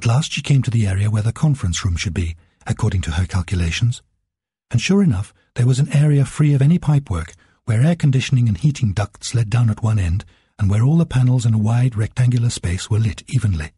At last she came to the area where the conference room should be, according to her calculations. And sure enough, there was an area free of any pipework, where air conditioning and heating ducts led down at one end, and where all the panels in a wide rectangular space were lit evenly.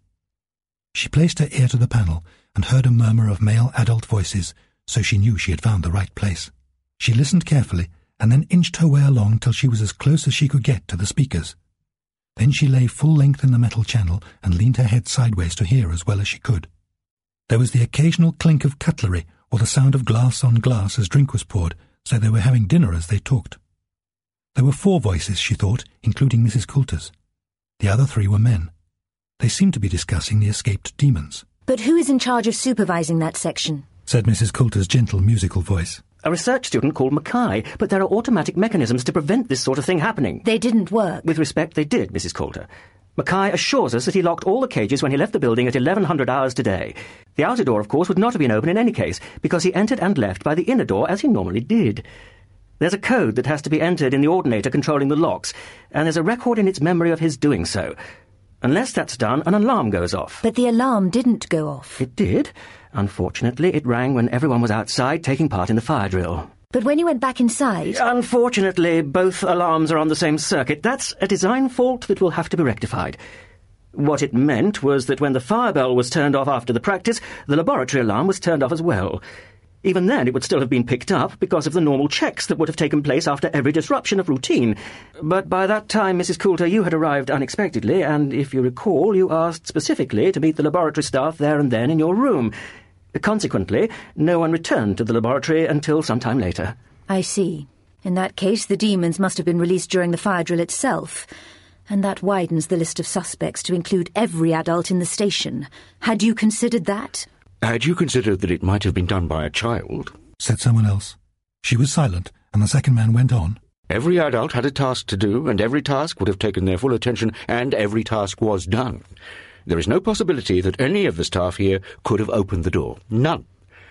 She placed her ear to the panel and heard a murmur of male adult voices, so she knew she had found the right place. She listened carefully, and then inched her way along till she was as close as she could get to the speakers. Then she lay full length in the metal channel and leaned her head sideways to hear as well as she could. There was the occasional clink of cutlery or the sound of glass on glass as drink was poured, so they were having dinner as they talked. There were 4 voices, she thought, including Mrs. Coulter's. The other 3 were men. They seemed to be discussing the escaped demons. "But who is in charge of supervising that section?" said Mrs. Coulter's gentle musical voice. "A research student called Mackay, but there are automatic mechanisms to prevent this sort of thing happening." "They didn't work." "With respect, they did, Mrs. Coulter. Mackay assures us that he locked all the cages when he left the building at 1100 hours today. The outer door, of course, would not have been open in any case, because he entered and left by the inner door as he normally did. There's a code that has to be entered in the ordinator controlling the locks, and there's a record in its memory of his doing so. Unless that's done, an alarm goes off." "But the alarm didn't go off." "It did. Unfortunately, it rang when everyone was outside taking part in the fire drill." "But when you went back inside—" "Unfortunately, both alarms are on the same circuit. That's a design fault that will have to be rectified. What it meant was that when the fire bell was turned off after the practice, the laboratory alarm was turned off as well. Even then, it would still have been picked up because of the normal checks that would have taken place after every disruption of routine. But by that time, Mrs. Coulter, you had arrived unexpectedly, and if you recall, you asked specifically to meet the laboratory staff there and then in your room. Consequently, no one returned to the laboratory until some time later." "I see. In that case, the demons must have been released during the fire drill itself. And that widens the list of suspects to include every adult in the station. Had you considered that?" "Had you considered that it might have been done by a child?" said someone else. She was silent, and the second man went on. "Every adult had a task to do, and every task would have taken their full attention, and every task was done. There is no possibility that any of the staff here could have opened the door. None.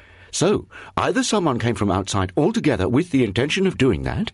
So, either someone came from outside altogether with the intention of doing that,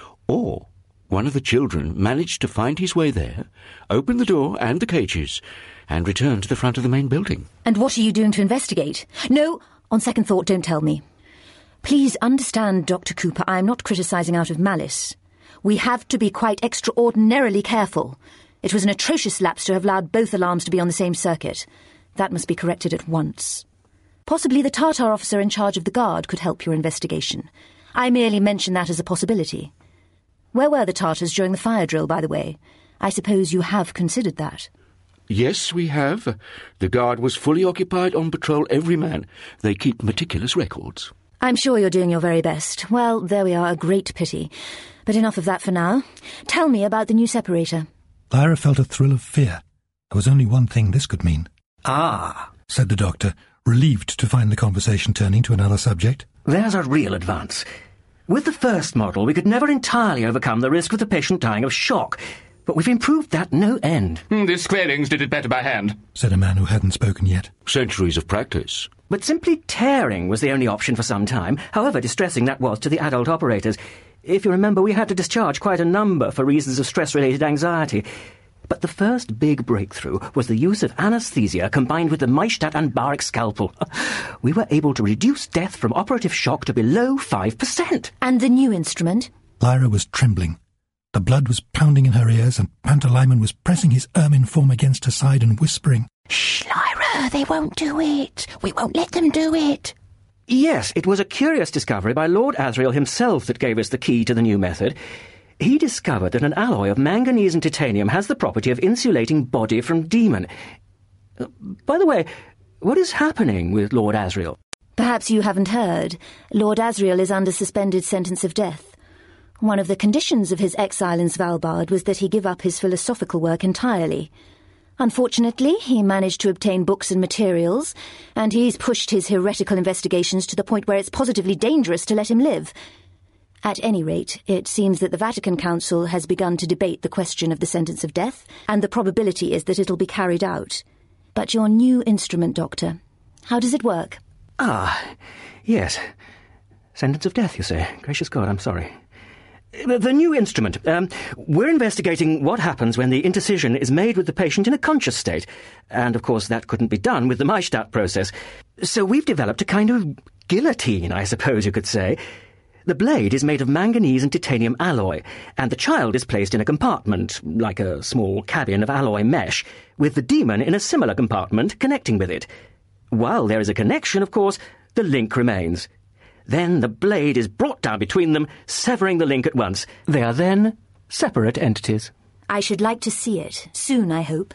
or one of the children managed to find his way there, open the door and the cages, and return to the front of the main building." "And what are you doing to investigate?" "No, on second thought, don't tell me. Please understand, Dr. Cooper, I am not criticising out of malice. We have to be quite extraordinarily careful. It was an atrocious lapse to have allowed both alarms to be on the same circuit. That must be corrected at once. Possibly the Tartar officer in charge of the guard could help your investigation. I merely mention that as a possibility. Where were the Tartars during the fire drill, by the way? I suppose you have considered that." "Yes, we have. The guard was fully occupied on patrol every man. They keep meticulous records." "I'm sure you're doing your very best. Well, there we are, a great pity. But enough of that for now. Tell me about the new separator." Lyra felt a thrill of fear. There was only one thing this could mean. "Ah," said the doctor, relieved to find the conversation turning to another subject. "there's a real advance. With the first model, we could never entirely overcome the risk of the patient dying of shock, but we've improved that no end." "The Squarings did it better by hand," said a man who hadn't spoken yet. "Centuries of practice." But simply tearing was the only option for some time, however distressing that was to the adult operators. If you remember, we had to discharge quite a number for reasons of stress-related anxiety. But the first big breakthrough was the use of anesthesia combined with the Maestadt and Barrick scalpel. We were able to reduce death from operative shock to below 5%. "And the new instrument?" Lyra was trembling. The blood was pounding in her ears, and Pantalaimon was pressing his ermine form against her side and whispering, "Shh, Lyra, they won't do it. We won't let them do it." Yes, it was a curious discovery by Lord Asriel himself that gave us the key to the new method. He discovered that an alloy of manganese and titanium has the property of insulating body from demon. By the way, what is happening with Lord Asriel? "Perhaps you haven't heard. Lord Asriel is under suspended sentence of death. One of the conditions of his exile in Svalbard was that he give up his philosophical work entirely. Unfortunately, he managed to obtain books and materials, and he's pushed his heretical investigations to the point where it's positively dangerous to let him live. At any rate, it seems that the Vatican Council has begun to debate the question of the sentence of death, and the probability is that it'll be carried out. But your new instrument, Doctor, how does it work?" "Ah, yes. Sentence of death, you say? Gracious God, I'm sorry. The new instrument. We're investigating what happens when the incision is made with the patient in a conscious state. And, of course, that couldn't be done with the Maestadt process. So we've developed a kind of guillotine, I suppose you could say. The blade is made of manganese and titanium alloy, and the child is placed in a compartment, like a small cabin of alloy mesh, with the demon in a similar compartment connecting with it. While there is a connection, of course, the link remains. Then the blade is brought down between them, severing the link at once. They are then separate entities. I should like to see it. Soon, I hope.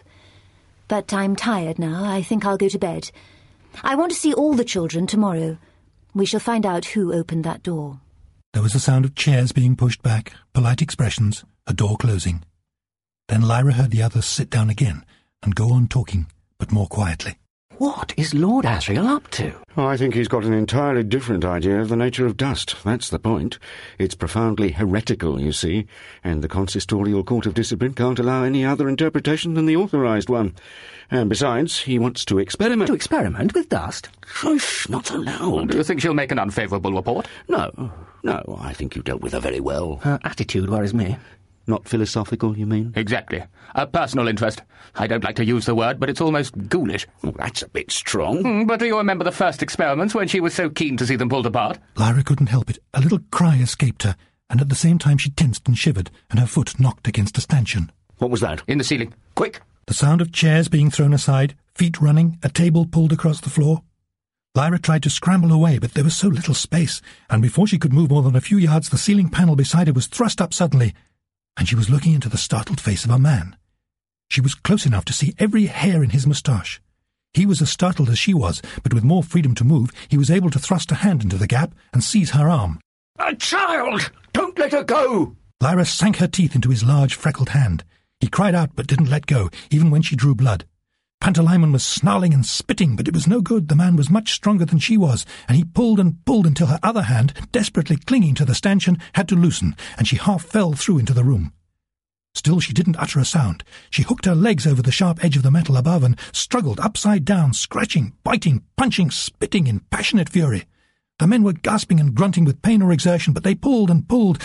But I'm tired now. I think I'll go to bed. I want to see all the children tomorrow. We shall find out who opened that door. There was the sound of chairs being pushed back, polite expressions, a door closing. Then Lyra heard the others sit down again and go on talking, but more quietly. What is Lord Asriel up to? I think he's got an entirely different idea of the nature of dust. That's the point. It's profoundly heretical, you see, and the Consistorial Court of Discipline can't allow any other interpretation than the authorised one. And besides, he wants to experiment. To experiment with dust? Shush, not allowed. Do you think she'll make an unfavourable report? No, I think you dealt with her very well. Her attitude worries me. Not philosophical, you mean? Exactly. A personal interest. I don't like to use the word, but it's almost ghoulish. Well, that's a bit strong. But do you remember the first experiments when she was so keen to see them pulled apart? Lyra couldn't help it. A little cry escaped her, and at the same time she tensed and shivered, and her foot knocked against a stanchion. What was that? In the ceiling. Quick! The sound of chairs being thrown aside, feet running, a table pulled across the floor. Lyra tried to scramble away, but there was so little space, and before she could move more than a few yards, the ceiling panel beside her was thrust up suddenly, and she was looking into the startled face of a man. She was close enough to see every hair in his moustache. He was as startled as she was, but with more freedom to move, he was able to thrust a hand into the gap and seize her arm. A child! Don't let her go! Lyra sank her teeth into his large, freckled hand. He cried out but didn't let go, even when she drew blood. Pantalaimon was snarling and spitting, but it was no good. The man was much stronger than she was, and he pulled and pulled until her other hand, desperately clinging to the stanchion, had to loosen, and she half fell through into the room. Still she didn't utter a sound. She hooked her legs over the sharp edge of the metal above and struggled upside down, scratching, biting, punching, spitting in passionate fury. The men were gasping and grunting with pain or exertion, but they pulled and pulled,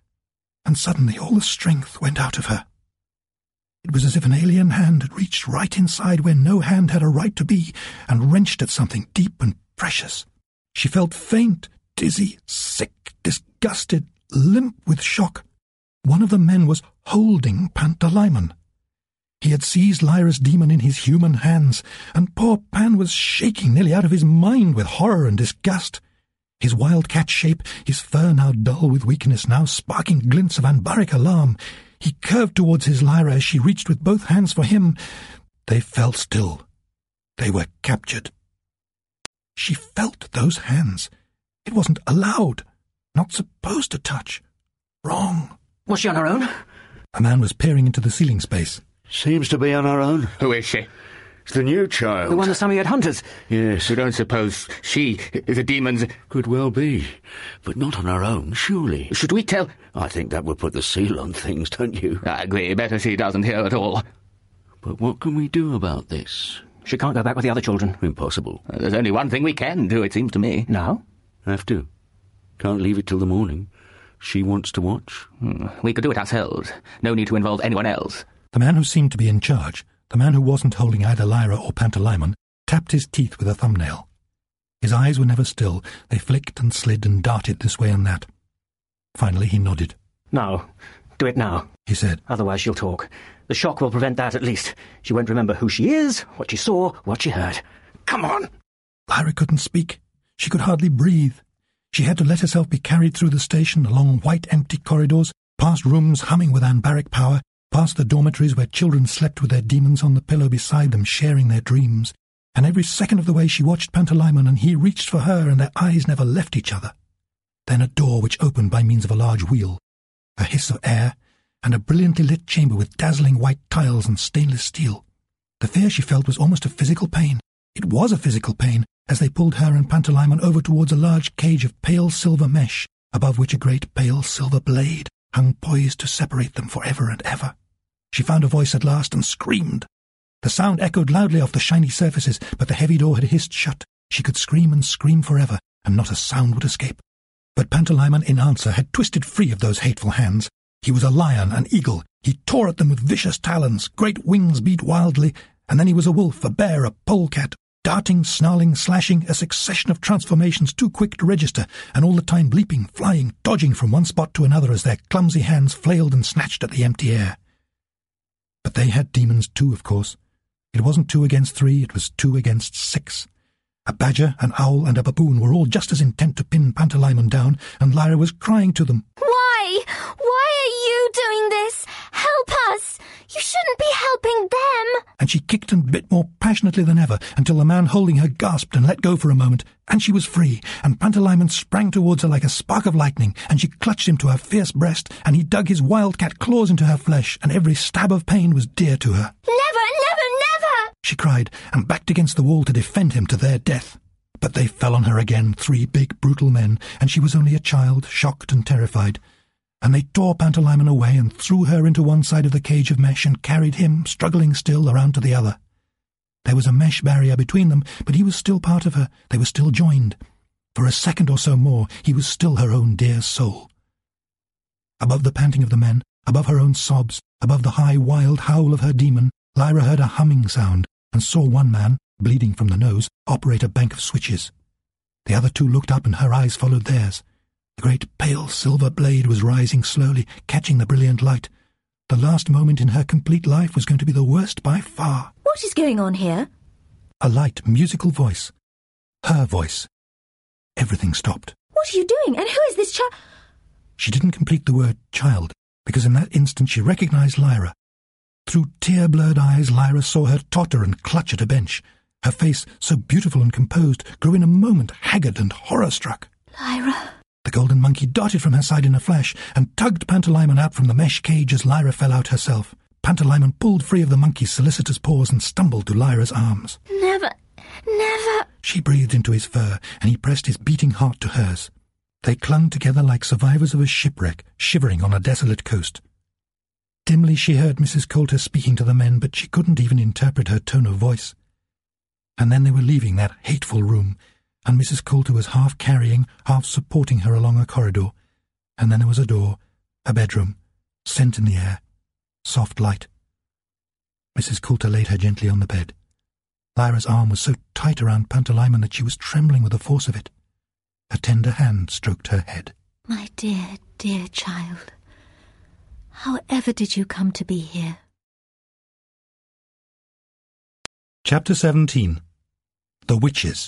and suddenly all the strength went out of her. It was as if an alien hand had reached right inside where no hand had a right to be and wrenched at something deep and precious. She felt faint, dizzy, sick, disgusted, limp with shock. One of the men was holding Pantalaimon. He had seized Lyra's demon in his human hands, and poor Pan was shaking nearly out of his mind with horror and disgust. His wildcat shape, his fur now dull with weakness, now sparking glints of anbaric alarm. He curved towards his Lyra as she reached with both hands for him. They fell still. They were captured. She felt those hands. It wasn't allowed. Not supposed to touch. Wrong. Was she on her own? A man was peering into the ceiling space. Seems to be on her own. Who is she? It's the new child. The one the Samoyed hunters? Yes. You don't suppose she is a demon's... Could well be. But not on her own, surely. Should we tell... I think that would put the seal on things, don't you? I agree. Better she doesn't hear at all. But what can we do about this? She can't go back with the other children. Impossible. There's only one thing we can do, it seems to me. Now? Have to. Can't leave it till the morning. She wants to watch. We could do it ourselves. No need to involve anyone else. The man who seemed to be in charge, the man who wasn't holding either Lyra or Pantalaimon, tapped his teeth with a thumbnail. His eyes were never still. They flicked and slid and darted this way and that. Finally he nodded. Now. Do it now, he said. Otherwise she'll talk. The shock will prevent that at least. She won't remember who she is, what she saw, what she heard. Come on! Lyra couldn't speak. She could hardly breathe. She had to let herself be carried through the station, along white empty corridors, past rooms humming with anbaric power, past the dormitories where children slept with their demons on the pillow beside them, sharing their dreams. And every second of the way she watched Pantalaimon, and he reached for her, and their eyes never left each other. Then a door which opened by means of a large wheel, a hiss of air, and a brilliantly lit chamber with dazzling white tiles and stainless steel. The fear she felt was almost a physical pain. It was a physical pain, as they pulled her and Pantalaimon over towards a large cage of pale silver mesh, above which a great pale silver blade hung poised to separate them for ever and ever. She found a voice at last and screamed. The sound echoed loudly off the shiny surfaces, but the heavy door had hissed shut. She could scream and scream forever, and not a sound would escape. But Pantalaimon in answer had twisted free of those hateful hands. He was a lion, an eagle. He tore at them with vicious talons, great wings beat wildly, and then he was a wolf, a bear, a polecat, darting, snarling, slashing, a succession of transformations too quick to register, and all the time leaping, flying, dodging from one spot to another as their clumsy hands flailed and snatched at the empty air. But they had demons too, of course. It wasn't 2 against 3, it was 2 against 6. A badger, an owl, and a baboon were all just as intent to pin Pantalaimon down, and Lyra was crying to them. Why? Why are you doing this? Help us! You shouldn't be helping them! And she kicked and bit more passionately than ever, until the man holding her gasped and let go for a moment, and she was free, and Pantalaimon sprang towards her like a spark of lightning, and she clutched him to her fierce breast, and he dug his wildcat claws into her flesh, and every stab of pain was dear to her. Never, never, never! She cried, and backed against the wall to defend him to their death. But they fell on her again, 3 big, brutal men, and she was only a child, shocked and terrified. And they tore Pantalaimon away and threw her into one side of the cage of mesh and carried him, struggling still, around to the other. There was a mesh barrier between them, but he was still part of her. They were still joined. For a second or so more, he was still her own dear soul. Above the panting of the men, above her own sobs, above the high, wild howl of her demon, Lyra heard a humming sound, and saw one man, bleeding from the nose, operate a bank of switches. The other 2 looked up, and her eyes followed theirs. The great pale silver blade was rising slowly, catching the brilliant light. The last moment in her complete life was going to be the worst by far. What is going on here? A light, musical voice. Her voice. Everything stopped. What are you doing? And who is this child? She didn't complete the word child, because in that instant she recognized Lyra. Through tear-blurred eyes, Lyra saw her totter and clutch at a bench. Her face, so beautiful and composed, grew in a moment haggard and horror-struck. Lyra. The golden monkey darted from her side in a flash and tugged Pantalaimon out from the mesh cage as Lyra fell out herself. Pantalaimon pulled free of the monkey's solicitous paws and stumbled to Lyra's arms. Never, never. She breathed into his fur, and he pressed his beating heart to hers. They clung together like survivors of a shipwreck, shivering on a desolate coast. Dimly she heard Mrs. Coulter speaking to the men, but she couldn't even interpret her tone of voice. And then they were leaving that hateful room, and Mrs. Coulter was half carrying, half supporting her along a corridor, and then there was a door, a bedroom, scent in the air, soft light. Mrs. Coulter laid her gently on the bed. Lyra's arm was so tight around Pantalaimon that she was trembling with the force of it. A tender hand stroked her head. My dear, dear child, however did you come to be here? Chapter 17. The Witches.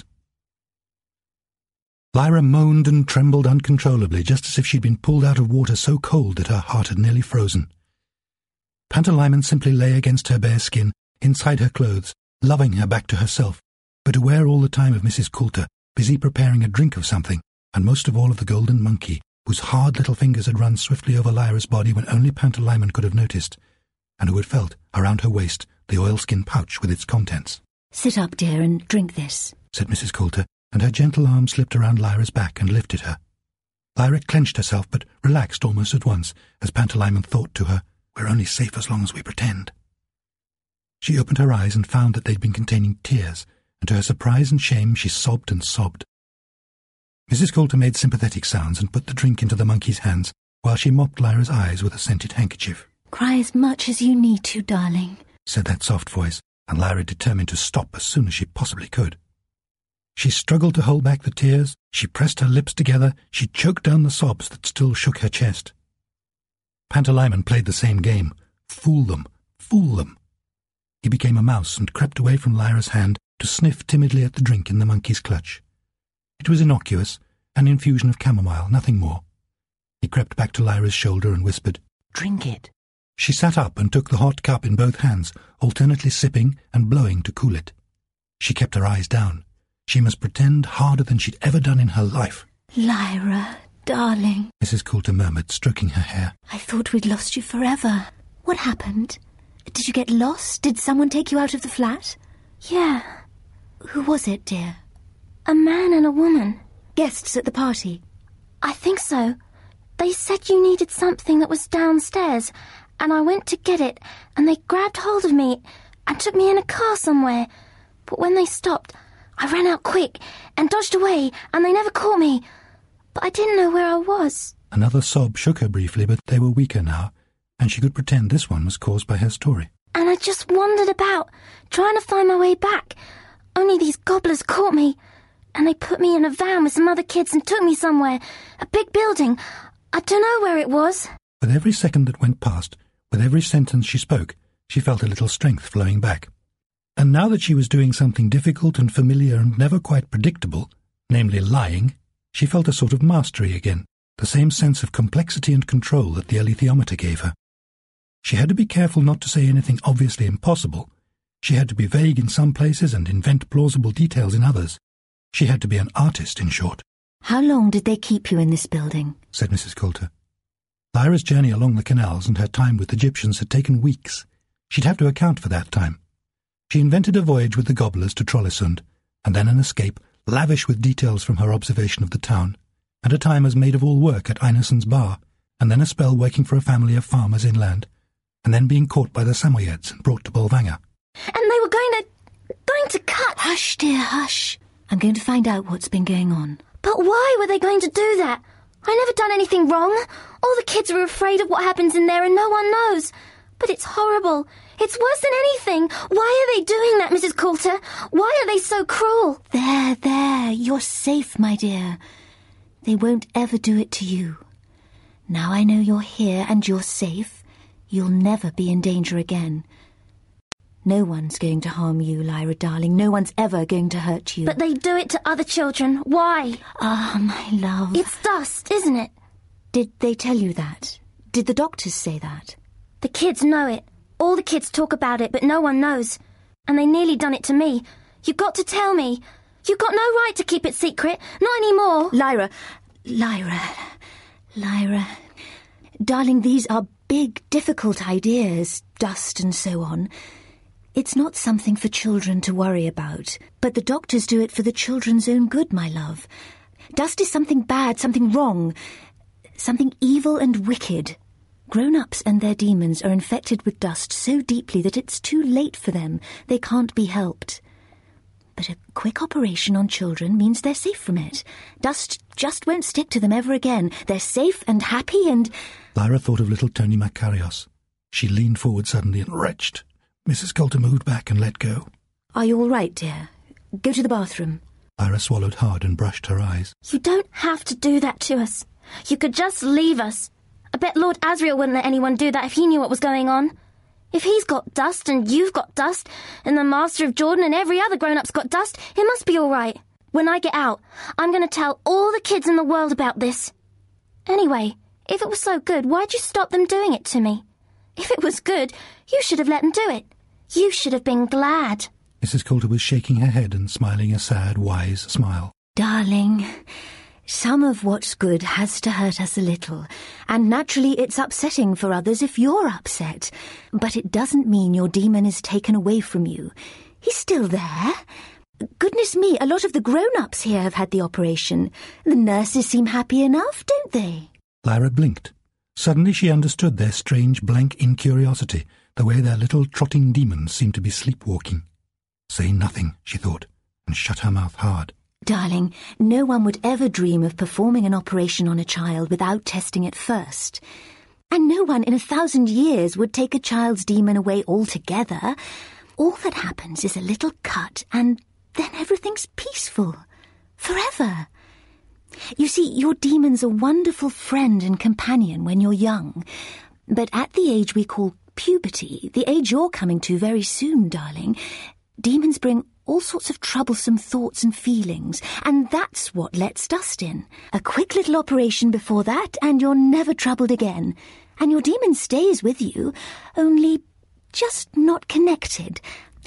Lyra moaned and trembled uncontrollably, just as if she'd been pulled out of water so cold that her heart had nearly frozen. Pantalaimon simply lay against her bare skin, inside her clothes, loving her back to herself, but aware all the time of Mrs. Coulter, busy preparing a drink of something, and most of all of the golden monkey, whose hard little fingers had run swiftly over Lyra's body when only Pantalaimon could have noticed, and who had felt, around her waist, the oilskin pouch with its contents. Sit up, dear, and drink this, said Mrs. Coulter, and her gentle arm slipped around Lyra's back and lifted her. Lyra clenched herself, but relaxed almost at once, as Pantalaimon thought to her, "We're only safe as long as we pretend." She opened her eyes and found that they'd been containing tears, and to her surprise and shame she sobbed and sobbed. Mrs. Coulter made sympathetic sounds and put the drink into the monkey's hands, while she mopped Lyra's eyes with a scented handkerchief. "Cry as much as you need to, darling," said that soft voice, and Lyra determined to stop as soon as she possibly could. She struggled to hold back the tears, she pressed her lips together, she choked down the sobs that still shook her chest. Pantalaimon played the same game. Fool them, fool them. He became a mouse and crept away from Lyra's hand to sniff timidly at the drink in the monkey's clutch. It was innocuous, an infusion of chamomile, nothing more. He crept back to Lyra's shoulder and whispered, "Drink it." She sat up and took the hot cup in both hands, alternately sipping and blowing to cool it. She kept her eyes down. She must pretend harder than she'd ever done in her life. "Lyra, darling," Mrs. Coulter murmured, stroking her hair. "I thought we'd lost you forever. What happened? Did you get lost? Did someone take you out of the flat?" Yeah. "Who was it, dear?" A man and a woman. "Guests at the party?" I think so. They said you needed something that was downstairs, and I went to get it, and they grabbed hold of me and took me in a car somewhere. But when they stopped, I ran out quick and dodged away, and they never caught me. but I didn't know where I was. Another sob shook her briefly, but they were weaker now, and she could pretend this one was caused by her story. And I just wandered about, trying to find my way back. Only these gobblers caught me, and they put me in a van with some other kids and took me somewhere. A big building. I don't know where it was. With every second that went past, with every sentence she spoke, she felt a little strength flowing back. And now that she was doing something difficult and familiar and never quite predictable, namely lying, she felt a sort of mastery again, the same sense of complexity and control that the alethiometer gave her. She had to be careful not to say anything obviously impossible. She had to be vague in some places and invent plausible details in others. She had to be an artist, in short. How long did they keep you in this building? Said Mrs. Coulter. Lyra's journey along the canals and her time with Egyptians had taken weeks. She'd have to account for that time. She invented a voyage with the gobblers to Trollesund, and then an escape, lavish with details from her observation of the town, and a time as maid of all work at Einarsson's bar, and then a spell working for a family of farmers inland, and then being caught by the Samoyeds and brought to Bolvangar. And they were going to cut. Hush, dear, hush. I'm going to find out what's been going on. But why were they going to do that? I never done anything wrong. All the kids are afraid of what happens in there and no one knows. But it's horrible. It's worse than anything. Why are they doing that, Mrs. Coulter? Why are they so cruel? There, you're safe, my dear. They won't ever do it to you. Now I know you're here and you're safe, you'll never be in danger again. No one's going to harm you, Lyra, darling. No one's ever going to hurt you. But they do it to other children. Why? Ah, my love. It's dust, isn't it? Did they tell you that? Did the doctors say that? The kids know it. All the kids talk about it, but no one knows. And they nearly done it to me. You've got to tell me. You've got no right to keep it secret. Not anymore. Lyra. Darling, these are big, difficult ideas, dust and so on. It's not something for children to worry about, but the doctors do it for the children's own good, my love. Dust is something bad, something wrong, something evil and wicked. Grown-ups and their demons are infected with dust so deeply that it's too late for them. They can't be helped. But a quick operation on children means they're safe from it. Dust just won't stick to them ever again. They're safe and happy and... Lyra thought of little Tony Makarios. She leaned forward suddenly and retched. Mrs. Coulter moved back and let go. Are you all right, dear? Go to the bathroom. Lyra swallowed hard and brushed her eyes. You don't have to do that to us. You could just leave us. I bet Lord Asriel wouldn't let anyone do that if he knew what was going on. If he's got dust and you've got dust and the Master of Jordan and every other grown-up's got dust, it must be all right. When I get out, I'm going to tell all the kids in the world about this. Anyway, if it was so good, why'd you stop them doing it to me? If it was good, you should have let them do it. You should have been glad. Mrs. Coulter was shaking her head and smiling a sad, wise smile. Darling, some of what's good has to hurt us a little, and naturally it's upsetting for others if you're upset. But it doesn't mean your demon is taken away from you. He's still there. Goodness me, a lot of the grown-ups here have had the operation. The nurses seem happy enough, don't they? Lyra blinked. Suddenly she understood their strange blank incuriosity, the way their little trotting demons seemed to be sleepwalking. Say nothing, she thought, and shut her mouth hard. Darling, no one would ever dream of performing an operation on a child without testing it first. And no one in 1,000 years would take a child's demon away altogether. All that happens is a little cut, and then everything's peaceful. Forever. You see, your demon's a wonderful friend and companion when you're young. But at the age we call puberty, the age you're coming to very soon, darling, demons bring all sorts of troublesome thoughts and feelings, and that's what lets dust in. A quick little operation before that, and you're never troubled again. And your demon stays with you, only just not connected.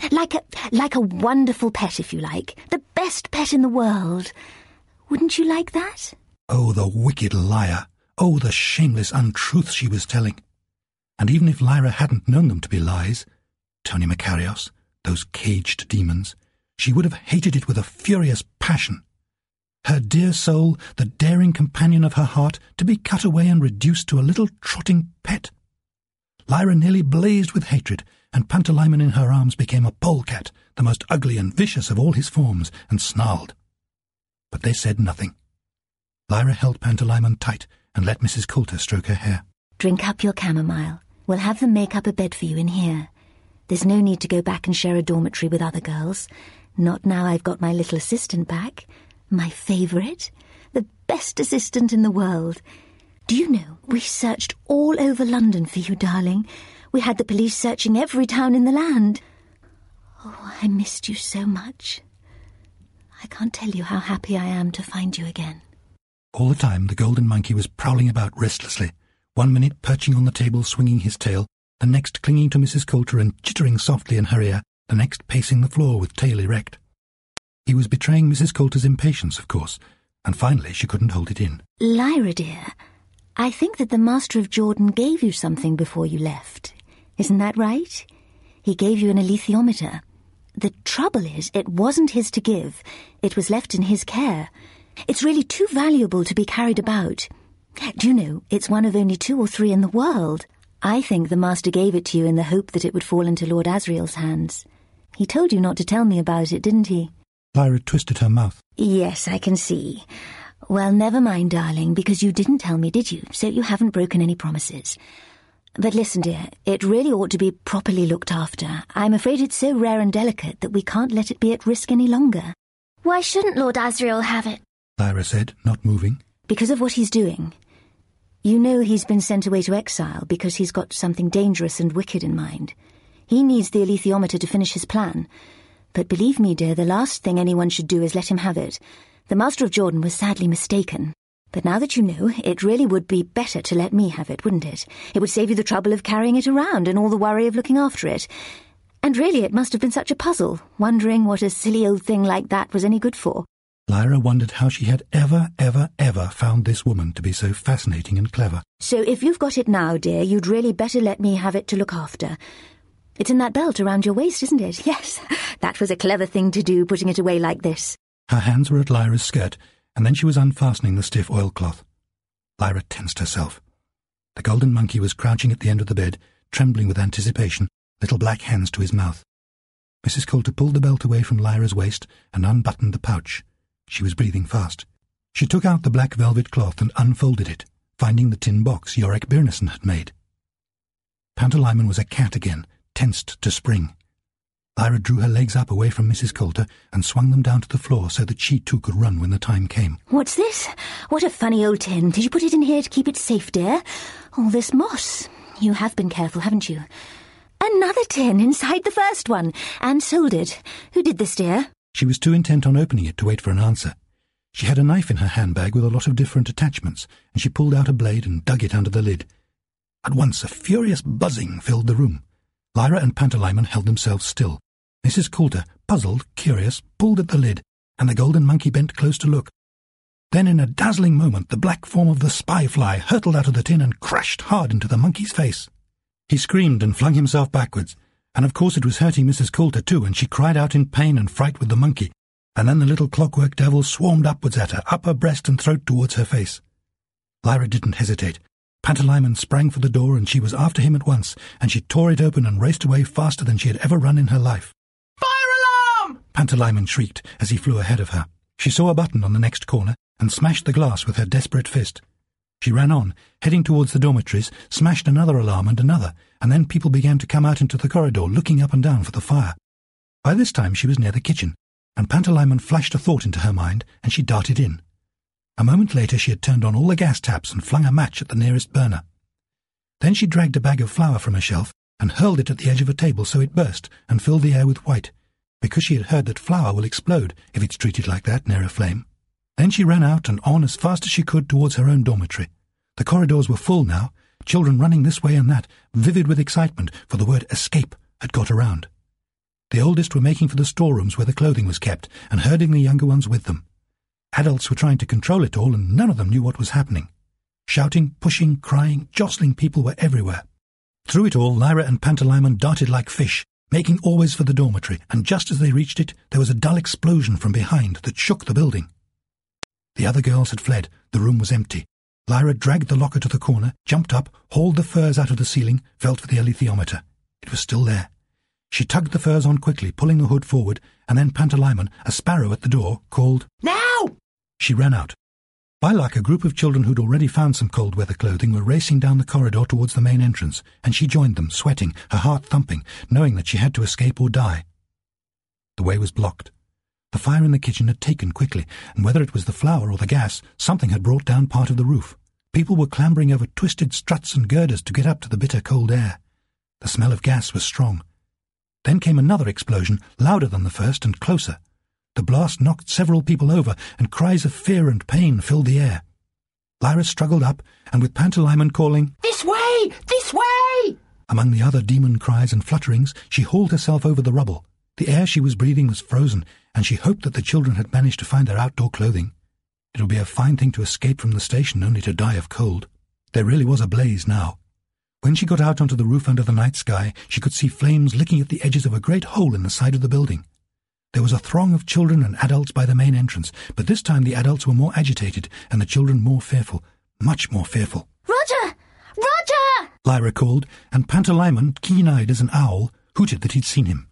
Like a wonderful pet, if you like. The best pet in the world. Wouldn't you like that? Oh, the wicked liar! Oh, the shameless untruths she was telling! And even if Lyra hadn't known them to be lies, Tony Makarios, those caged demons, she would have hated it with a furious passion. Her dear soul, the daring companion of her heart, to be cut away and reduced to a little trotting pet. Lyra nearly blazed with hatred, and Pantalaimon in her arms became a polecat, the most ugly and vicious of all his forms, and snarled. But they said nothing. Lyra held Pantalaimon tight and let Mrs. Coulter stroke her hair. Drink up your chamomile. We'll have them make up a bed for you in here. There's no need to go back and share a dormitory with other girls. Not now I've got my little assistant back. My favourite. The best assistant in the world. Do you know, we searched all over London for you, darling. We had the police searching every town in the land. Oh, I missed you so much. I can't tell you how happy I am to find you again. All the time the golden monkey was prowling about restlessly, 1 minute perching on the table swinging his tail, the next clinging to Mrs. Coulter and chittering softly in her ear, the next pacing the floor with tail erect. He was betraying Mrs. Coulter's impatience, of course, and finally she couldn't hold it in. Lyra, dear, I think that the Master of Jordan gave you something before you left. Isn't that right? He gave you an alethiometer. The trouble is, it wasn't his to give. It was left in his care. It's really too valuable to be carried about. Do you know, it's one of only 2 or 3 in the world. I think the Master gave it to you in the hope that it would fall into Lord Asriel's hands. He told you not to tell me about it, didn't he? Lyra twisted her mouth. Yes, I can see. Well, never mind, darling, because you didn't tell me, did you? So you haven't broken any promises. But listen, dear, it really ought to be properly looked after. I'm afraid it's so rare and delicate that we can't let it be at risk any longer. Why shouldn't Lord Asriel have it? Lyra said, not moving. Because of what he's doing. You know he's been sent away to exile because he's got something dangerous and wicked in mind. He needs the alethiometer to finish his plan. But believe me, dear, the last thing anyone should do is let him have it. The Master of Jordan was sadly mistaken. But now that you know, it really would be better to let me have it, wouldn't it? It would save you the trouble of carrying it around and all the worry of looking after it. And really, it must have been such a puzzle, wondering what a silly old thing like that was any good for. Lyra wondered how she had ever found this woman to be so fascinating and clever. So if you've got it now, dear, you'd really better let me have it to look after. It's in that belt around your waist, isn't it? Yes, that was a clever thing to do, putting it away like this. Her hands were at Lyra's skirt, and then she was unfastening the stiff oilcloth. Lyra tensed herself. The golden monkey was crouching at the end of the bed, trembling with anticipation, little black hands to his mouth. Mrs. Coulter pulled the belt away from Lyra's waist and unbuttoned the pouch. She was breathing fast. She took out the black velvet cloth and unfolded it, finding the tin box Yorick Byrnison had made. Pantalaimon was a cat again, tensed to spring. Lyra drew her legs up away from Mrs. Coulter and swung them down to the floor so that she too could run when the time came. What's this? What a funny old tin. Did you put it in here to keep it safe, dear? All this moss. You have been careful, haven't you? Another tin inside the first one, and soldered. Who did this, dear? She was too intent on opening it to wait for an answer. She had a knife in her handbag with a lot of different attachments, and she pulled out a blade and dug it under the lid. At once a furious buzzing filled the room. Lyra and Pantalaimon held themselves still. Mrs. Coulter, puzzled, curious, pulled at the lid, and the golden monkey bent close to look. Then in a dazzling moment the black form of the spy-fly hurtled out of the tin and crashed hard into the monkey's face. He screamed and flung himself backwards, and of course it was hurting Mrs. Coulter too, and she cried out in pain and fright with the monkey, and then the little clockwork devil swarmed upwards at her, up her breast and throat towards her face. Lyra didn't hesitate. Pantalaimon sprang for the door, and she was after him at once, and she tore it open and raced away faster than she had ever run in her life. "Fire alarm!" Pantalaimon shrieked as he flew ahead of her. She saw a button on the next corner and smashed the glass with her desperate fist. She ran on, heading towards the dormitories, smashed another alarm and another, and then people began to come out into the corridor, looking up and down for the fire. By this time she was near the kitchen, and Pantalaimon flashed a thought into her mind, and she darted in. A moment later she had turned on all the gas taps and flung a match at the nearest burner. Then she dragged a bag of flour from a shelf and hurled it at the edge of a table so it burst and filled the air with white, because she had heard that flour will explode if it's treated like that near a flame. Then she ran out and on as fast as she could towards her own dormitory. The corridors were full now, children running this way and that, vivid with excitement, for the word escape had got around. The oldest were making for the storerooms where the clothing was kept and herding the younger ones with them. Adults were trying to control it all, and none of them knew what was happening. Shouting, pushing, crying, jostling people were everywhere. Through it all, Lyra and Pantalaimon darted like fish, making always for the dormitory, and just as they reached it, there was a dull explosion from behind that shook the building. The other girls had fled. The room was empty. Lyra dragged the locker to the corner, jumped up, hauled the furs out of the ceiling, felt for the alethiometer. It was still there. She tugged the furs on quickly, pulling the hood forward, and then Pantalaimon, a sparrow at the door, called, "Now!" She ran out. By luck, a group of children who'd already found some cold-weather clothing were racing down the corridor towards the main entrance, and she joined them, sweating, her heart thumping, knowing that she had to escape or die. The way was blocked. The fire in the kitchen had taken quickly, and whether it was the flour or the gas, something had brought down part of the roof. People were clambering over twisted struts and girders to get up to the bitter cold air. The smell of gas was strong. Then came another explosion, louder than the first and closer. The blast knocked several people over, and cries of fear and pain filled the air. Lyra struggled up, and with Pantalaimon calling, "This way! This way!" among the other demon cries and flutterings, she hauled herself over the rubble. The air she was breathing was frozen, and she hoped that the children had managed to find their outdoor clothing. It would be a fine thing to escape from the station only to die of cold. There really was a blaze now. When she got out onto the roof under the night sky, she could see flames licking at the edges of a great hole in the side of the building. There was a throng of children and adults by the main entrance, but this time the adults were more agitated and the children more fearful, much more fearful. Roger! Roger! Lyra called, and Pantalaimon, keen-eyed as an owl, hooted that he'd seen him.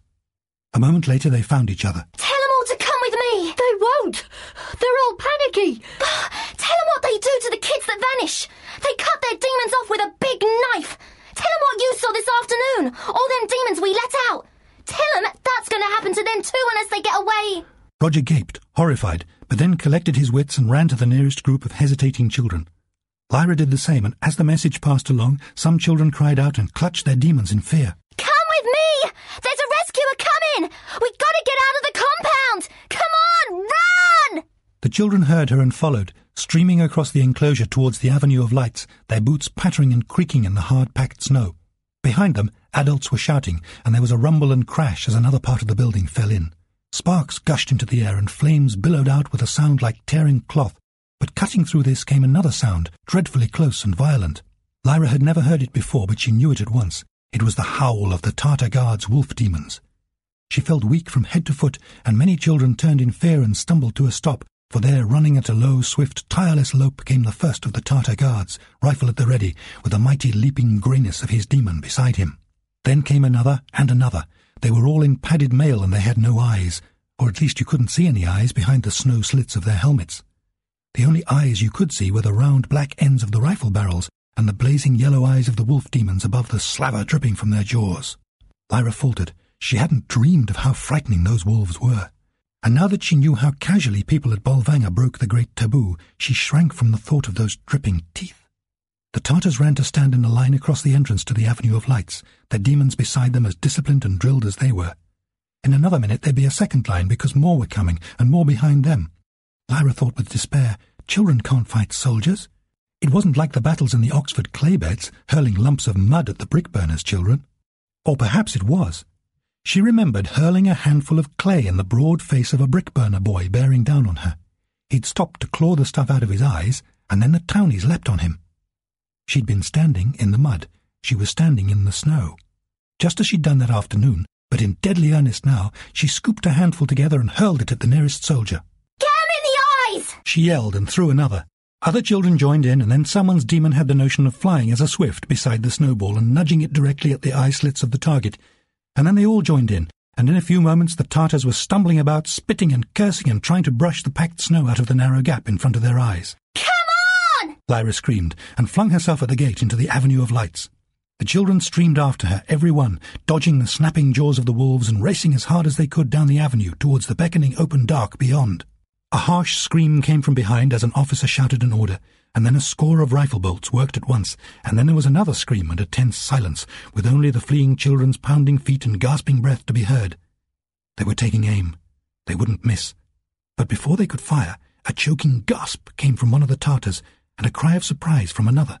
A moment later they found each other. Tell them all to come with me! They won't! They're all panicky! Tell them what they do to the kids that vanish! They cut their demons off with a big knife! Tell them what you saw this afternoon! All them demons we let out! Tell them that's going to happen to them too unless they get away! Roger gaped, horrified, but then collected his wits and ran to the nearest group of hesitating children. Lyra did the same, and as the message passed along, some children cried out and clutched their demons in fear. Come with me! There's a rescuer coming! We gotta get out of the compound! Come on, run! The children heard her and followed, streaming across the enclosure towards the avenue of lights, their boots pattering and creaking in the hard-packed snow. Behind them, adults were shouting, and there was a rumble and crash as another part of the building fell in. Sparks gushed into the air, and flames billowed out with a sound like tearing cloth. But cutting through this came another sound, dreadfully close and violent. Lyra had never heard it before, but she knew it at once. It was the howl of the Tartar Guard's wolf demons. She felt weak from head to foot, and many children turned in fear and stumbled to a stop, for there, running at a low, swift, tireless lope, came the first of the Tartar Guards, rifle at the ready, with the mighty leaping greyness of his demon beside him. Then came another and another. They were all in padded mail, and they had no eyes, or at least you couldn't see any eyes behind the snow slits of their helmets. The only eyes you could see were the round black ends of the rifle barrels, and the blazing yellow eyes of the wolf demons above the slaver dripping from their jaws. Lyra faltered. She hadn't dreamed of how frightening those wolves were. And now that she knew how casually people at Bolvangar broke the great taboo, she shrank from the thought of those dripping teeth. The Tartars ran to stand in a line across the entrance to the Avenue of Lights, their demons beside them as disciplined and drilled as they were. In another minute there'd be a second line because more were coming, and more behind them. Lyra thought with despair, children can't fight soldiers. It wasn't like the battles in the Oxford clay beds, hurling lumps of mud at the brick-burners' children. Or perhaps it was. She remembered hurling a handful of clay in the broad face of a brick-burner boy bearing down on her. He'd stopped to claw the stuff out of his eyes, and then the townies leapt on him. She'd been standing in the mud. She was standing in the snow. Just as she'd done that afternoon, but in deadly earnest now, she scooped a handful together and hurled it at the nearest soldier. Get him in the eyes! She yelled and threw another. Other children joined in, and then someone's demon had the notion of flying as a swift beside the snowball and nudging it directly at the eye slits of the target. And then they all joined in, and in a few moments the Tartars were stumbling about, spitting and cursing and trying to brush the packed snow out of the narrow gap in front of their eyes. Come on! Lyra screamed, and flung herself at the gate into the Avenue of Lights. The children streamed after her, every one, dodging the snapping jaws of the wolves and racing as hard as they could down the avenue towards the beckoning open dark beyond. A harsh scream came from behind as an officer shouted an order, and then a score of rifle bolts worked at once, and then there was another scream and a tense silence, with only the fleeing children's pounding feet and gasping breath to be heard. They were taking aim. They wouldn't miss. But before they could fire, a choking gasp came from one of the Tartars, and a cry of surprise from another.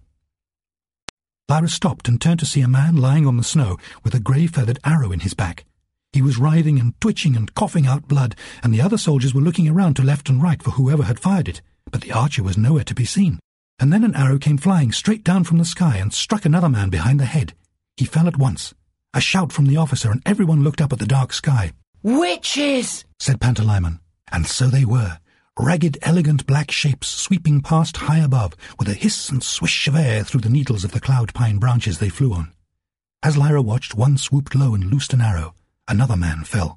Lyra stopped and turned to see a man lying on the snow with a grey-feathered arrow in his back. He was writhing and twitching and coughing out blood, and the other soldiers were looking around to left and right for whoever had fired it, but the archer was nowhere to be seen. And then an arrow came flying straight down from the sky and struck another man behind the head. He fell at once. A shout from the officer, and everyone looked up at the dark sky. "Witches!" said Pantalaimon. And so they were. Ragged, elegant black shapes sweeping past high above, with a hiss and swish of air through the needles of the cloud-pine branches they flew on. As Lyra watched, one swooped low and loosed an arrow. Another man fell.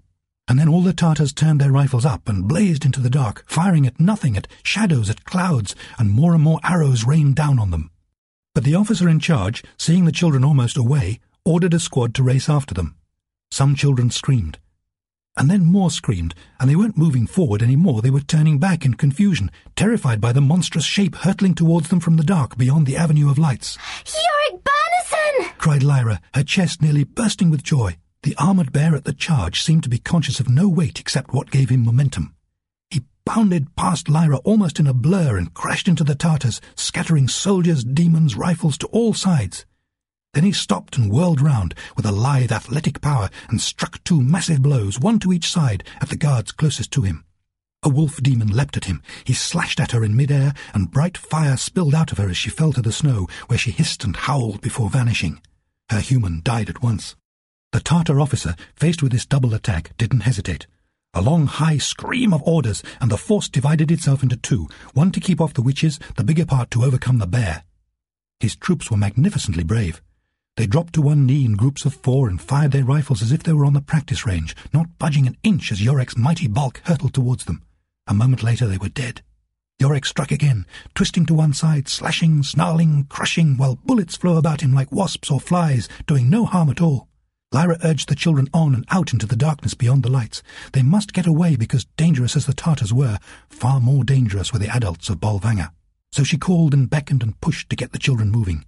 And then all the Tartars turned their rifles up and blazed into the dark, firing at nothing, at shadows, at clouds, and more arrows rained down on them. But the officer in charge, seeing the children almost away, ordered a squad to race after them. Some children screamed. And then more screamed, and they weren't moving forward any more. They were turning back in confusion, terrified by the monstrous shape hurtling towards them from the dark beyond the avenue of lights. Yorick Byrnison! Cried Lyra, her chest nearly bursting with joy. The armoured bear at the charge seemed to be conscious of no weight except what gave him momentum. He bounded past Lyra almost in a blur and crashed into the Tartars, scattering soldiers, demons, rifles to all sides. Then he stopped and whirled round with a lithe athletic power and struck 2 massive blows, one to each side, at the guards closest to him. A wolf demon leapt at him. He slashed at her in mid-air, and bright fire spilled out of her as she fell to the snow, where she hissed and howled before vanishing. Her human died at once. The Tartar officer, faced with this double attack, didn't hesitate. A long, high scream of orders, and the force divided itself into 2, one to keep off the witches, the bigger part to overcome the bear. His troops were magnificently brave. They dropped to one knee in groups of 4 and fired their rifles as if they were on the practice range, not budging an inch as Yorick's mighty bulk hurtled towards them. A moment later they were dead. Yorick struck again, twisting to one side, slashing, snarling, crushing, while bullets flew about him like wasps or flies, doing no harm at all. Lyra urged the children on and out into the darkness beyond the lights. They must get away because, dangerous as the Tartars were, far more dangerous were the adults of Bolvangar. So she called and beckoned and pushed to get the children moving.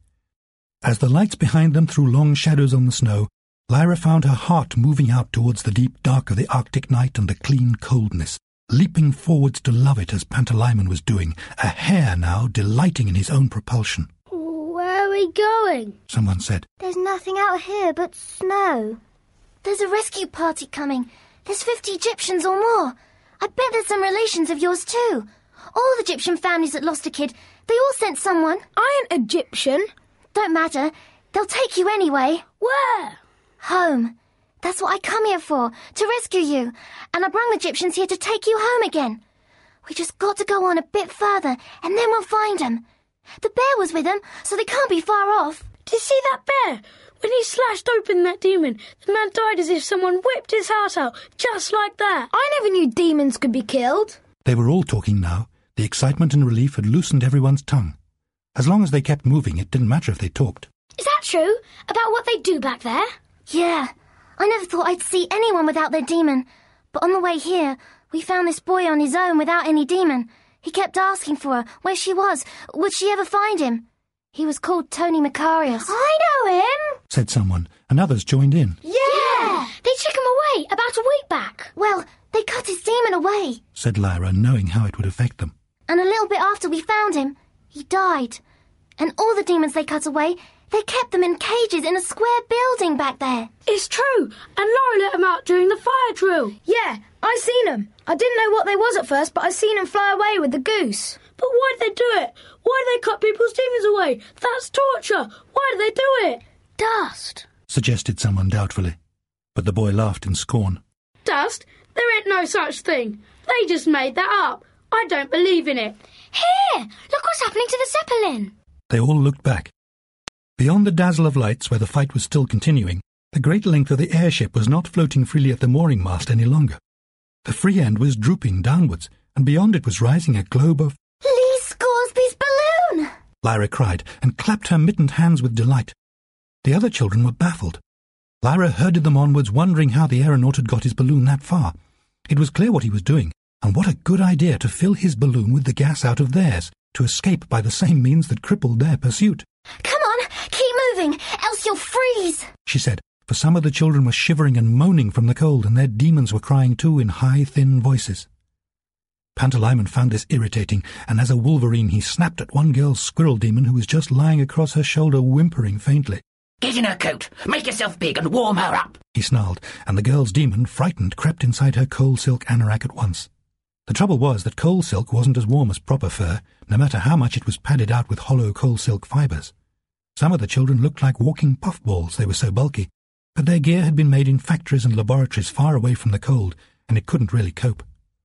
As the lights behind them threw long shadows on the snow, Lyra found her heart moving out towards the deep dark of the Arctic night and the clean coldness, leaping forwards to love it as Pantalaimon was doing, a hare now delighting in his own propulsion. Where are we going? Someone said. There's nothing out here but snow. There's a rescue party coming. There's 50 Egyptians or more. I bet there's some relations of yours too. All the Egyptian families that lost a kid, they all sent someone. I ain't Egyptian. Don't matter. They'll take you anyway. Where? Home. That's what I come here for, to rescue you. And I brought the Egyptians here to take you home again. We just got to go on a bit further, and then we'll find them. The bear was with them, so they can't be far off. Did you see that bear? When he slashed open that demon, the man died as if someone whipped his heart out, just like that. I never knew demons could be killed. They were all talking now. The excitement and relief had loosened everyone's tongue. As long as they kept moving, it didn't matter if they talked. Is that true? About what they do back there? Yeah. I never thought I'd see anyone without their demon. But on the way here, we found this boy on his own without any demon. He kept asking for her, where she was. Would she ever find him? He was called Tony Macarius. I know him, said someone, and others joined in. Yeah! They took him away about a week back. Well, they cut his demon away, said Lyra, knowing how it would affect them. And a little bit after we found him, he died. And all the demons they cut away, they kept them in cages in a square building back there. It's true, and Laura let them out during the fire drill. Yeah, I seen them. I didn't know what they was at first, but I seen them fly away with the goose. But why did they do it? Why did they cut people's demons away? That's torture. Why did they do it? Dust, suggested someone doubtfully. But the boy laughed in scorn. Dust? There ain't no such thing. They just made that up. I don't believe in it. Here! Look what's happening to the Zeppelin! They all looked back. Beyond the dazzle of lights where the fight was still continuing, the great length of the airship was not floating freely at the mooring mast any longer. The free end was drooping downwards, and beyond it was rising a globe of... Lee Scoresby's balloon! Lyra cried, and clapped her mittened hands with delight. The other children were baffled. Lyra herded them onwards, wondering how the aeronaut had got his balloon that far. It was clear what he was doing, and what a good idea to fill his balloon with the gas out of theirs, to escape by the same means that crippled their pursuit. Come on, keep moving, else you'll freeze, she said, for some of the children were shivering and moaning from the cold, and their demons were crying too in high, thin voices. Pantalaimon found this irritating, and as a wolverine he snapped at one girl's squirrel demon who was just lying across her shoulder whimpering faintly. Get in her coat, make yourself big and warm her up, he snarled, and the girl's demon, frightened, crept inside her coal silk anorak at once. The trouble was that coal silk wasn't as warm as proper fur, no matter how much it was padded out with hollow coal silk fibres. Some of the children looked like walking puffballs, they were so bulky, but their gear had been made in factories and laboratories far away from the cold, and it couldn't really cope.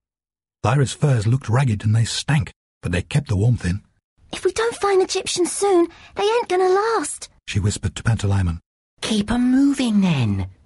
Lyra's furs looked ragged and they stank, but they kept the warmth in. If we don't find the Egyptians soon, they ain't gonna last, she whispered to Pantalaimon. Keep 'em moving then.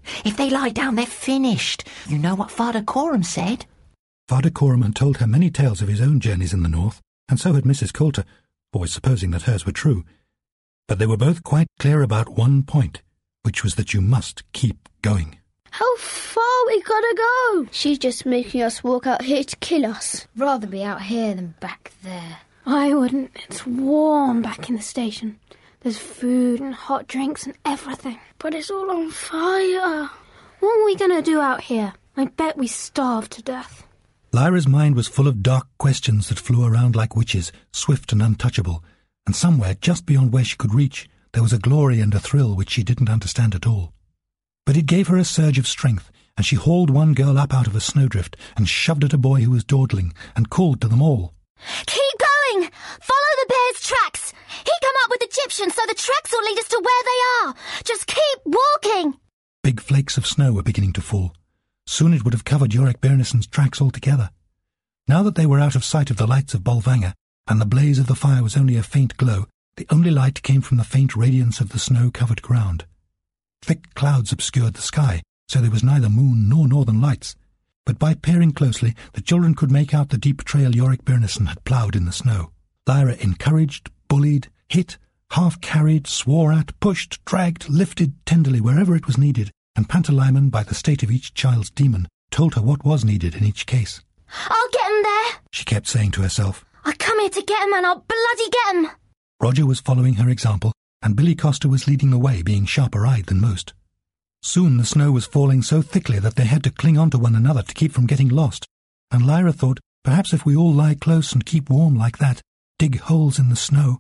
If they lie down, they're finished. You know what Father Coram said? Father Coram had told her many tales of his own journeys in the north, and so had Mrs. Coulter, always supposing that hers were true. But they were both quite clear about one point, which was that you must keep going. How far we gotta go? She's just making us walk out here to kill us. Rather be out here than back there. I wouldn't. It's warm back in the station. There's food and hot drinks and everything. But it's all on fire. What are we going to do out here? I bet we starve to death. Lyra's mind was full of dark questions that flew around like witches, swift and untouchable, and somewhere just beyond where she could reach there was a glory and a thrill which she didn't understand at all. But it gave her a surge of strength, and she hauled one girl up out of a snowdrift and shoved at a boy who was dawdling and called to them all. Keep going! Follow the bear's tracks! He come up with Egyptians, so the tracks will lead us to where they are! Just keep walking! Big flakes of snow were beginning to fall. Soon it would have covered Yorick Byrneson's tracks altogether. Now that they were out of sight of the lights of Bolvangar, and the blaze of the fire was only a faint glow, the only light came from the faint radiance of the snow-covered ground. Thick clouds obscured the sky, so there was neither moon nor northern lights, but by peering closely the children could make out the deep trail Yorick Byrneson had ploughed in the snow. Lyra encouraged, bullied, hit, half-carried, swore at, pushed, dragged, lifted tenderly wherever it was needed, and Pantalaimon, by the state of each child's demon, told her what was needed in each case. I'll get him there, she kept saying to herself. I come here to get him and I'll bloody get him. Roger was following her example, and Billy Coster was leading the way, being sharper-eyed than most. Soon the snow was falling so thickly that they had to cling on to one another to keep from getting lost, and Lyra thought, perhaps if we all lie close and keep warm like that, dig holes in the snow.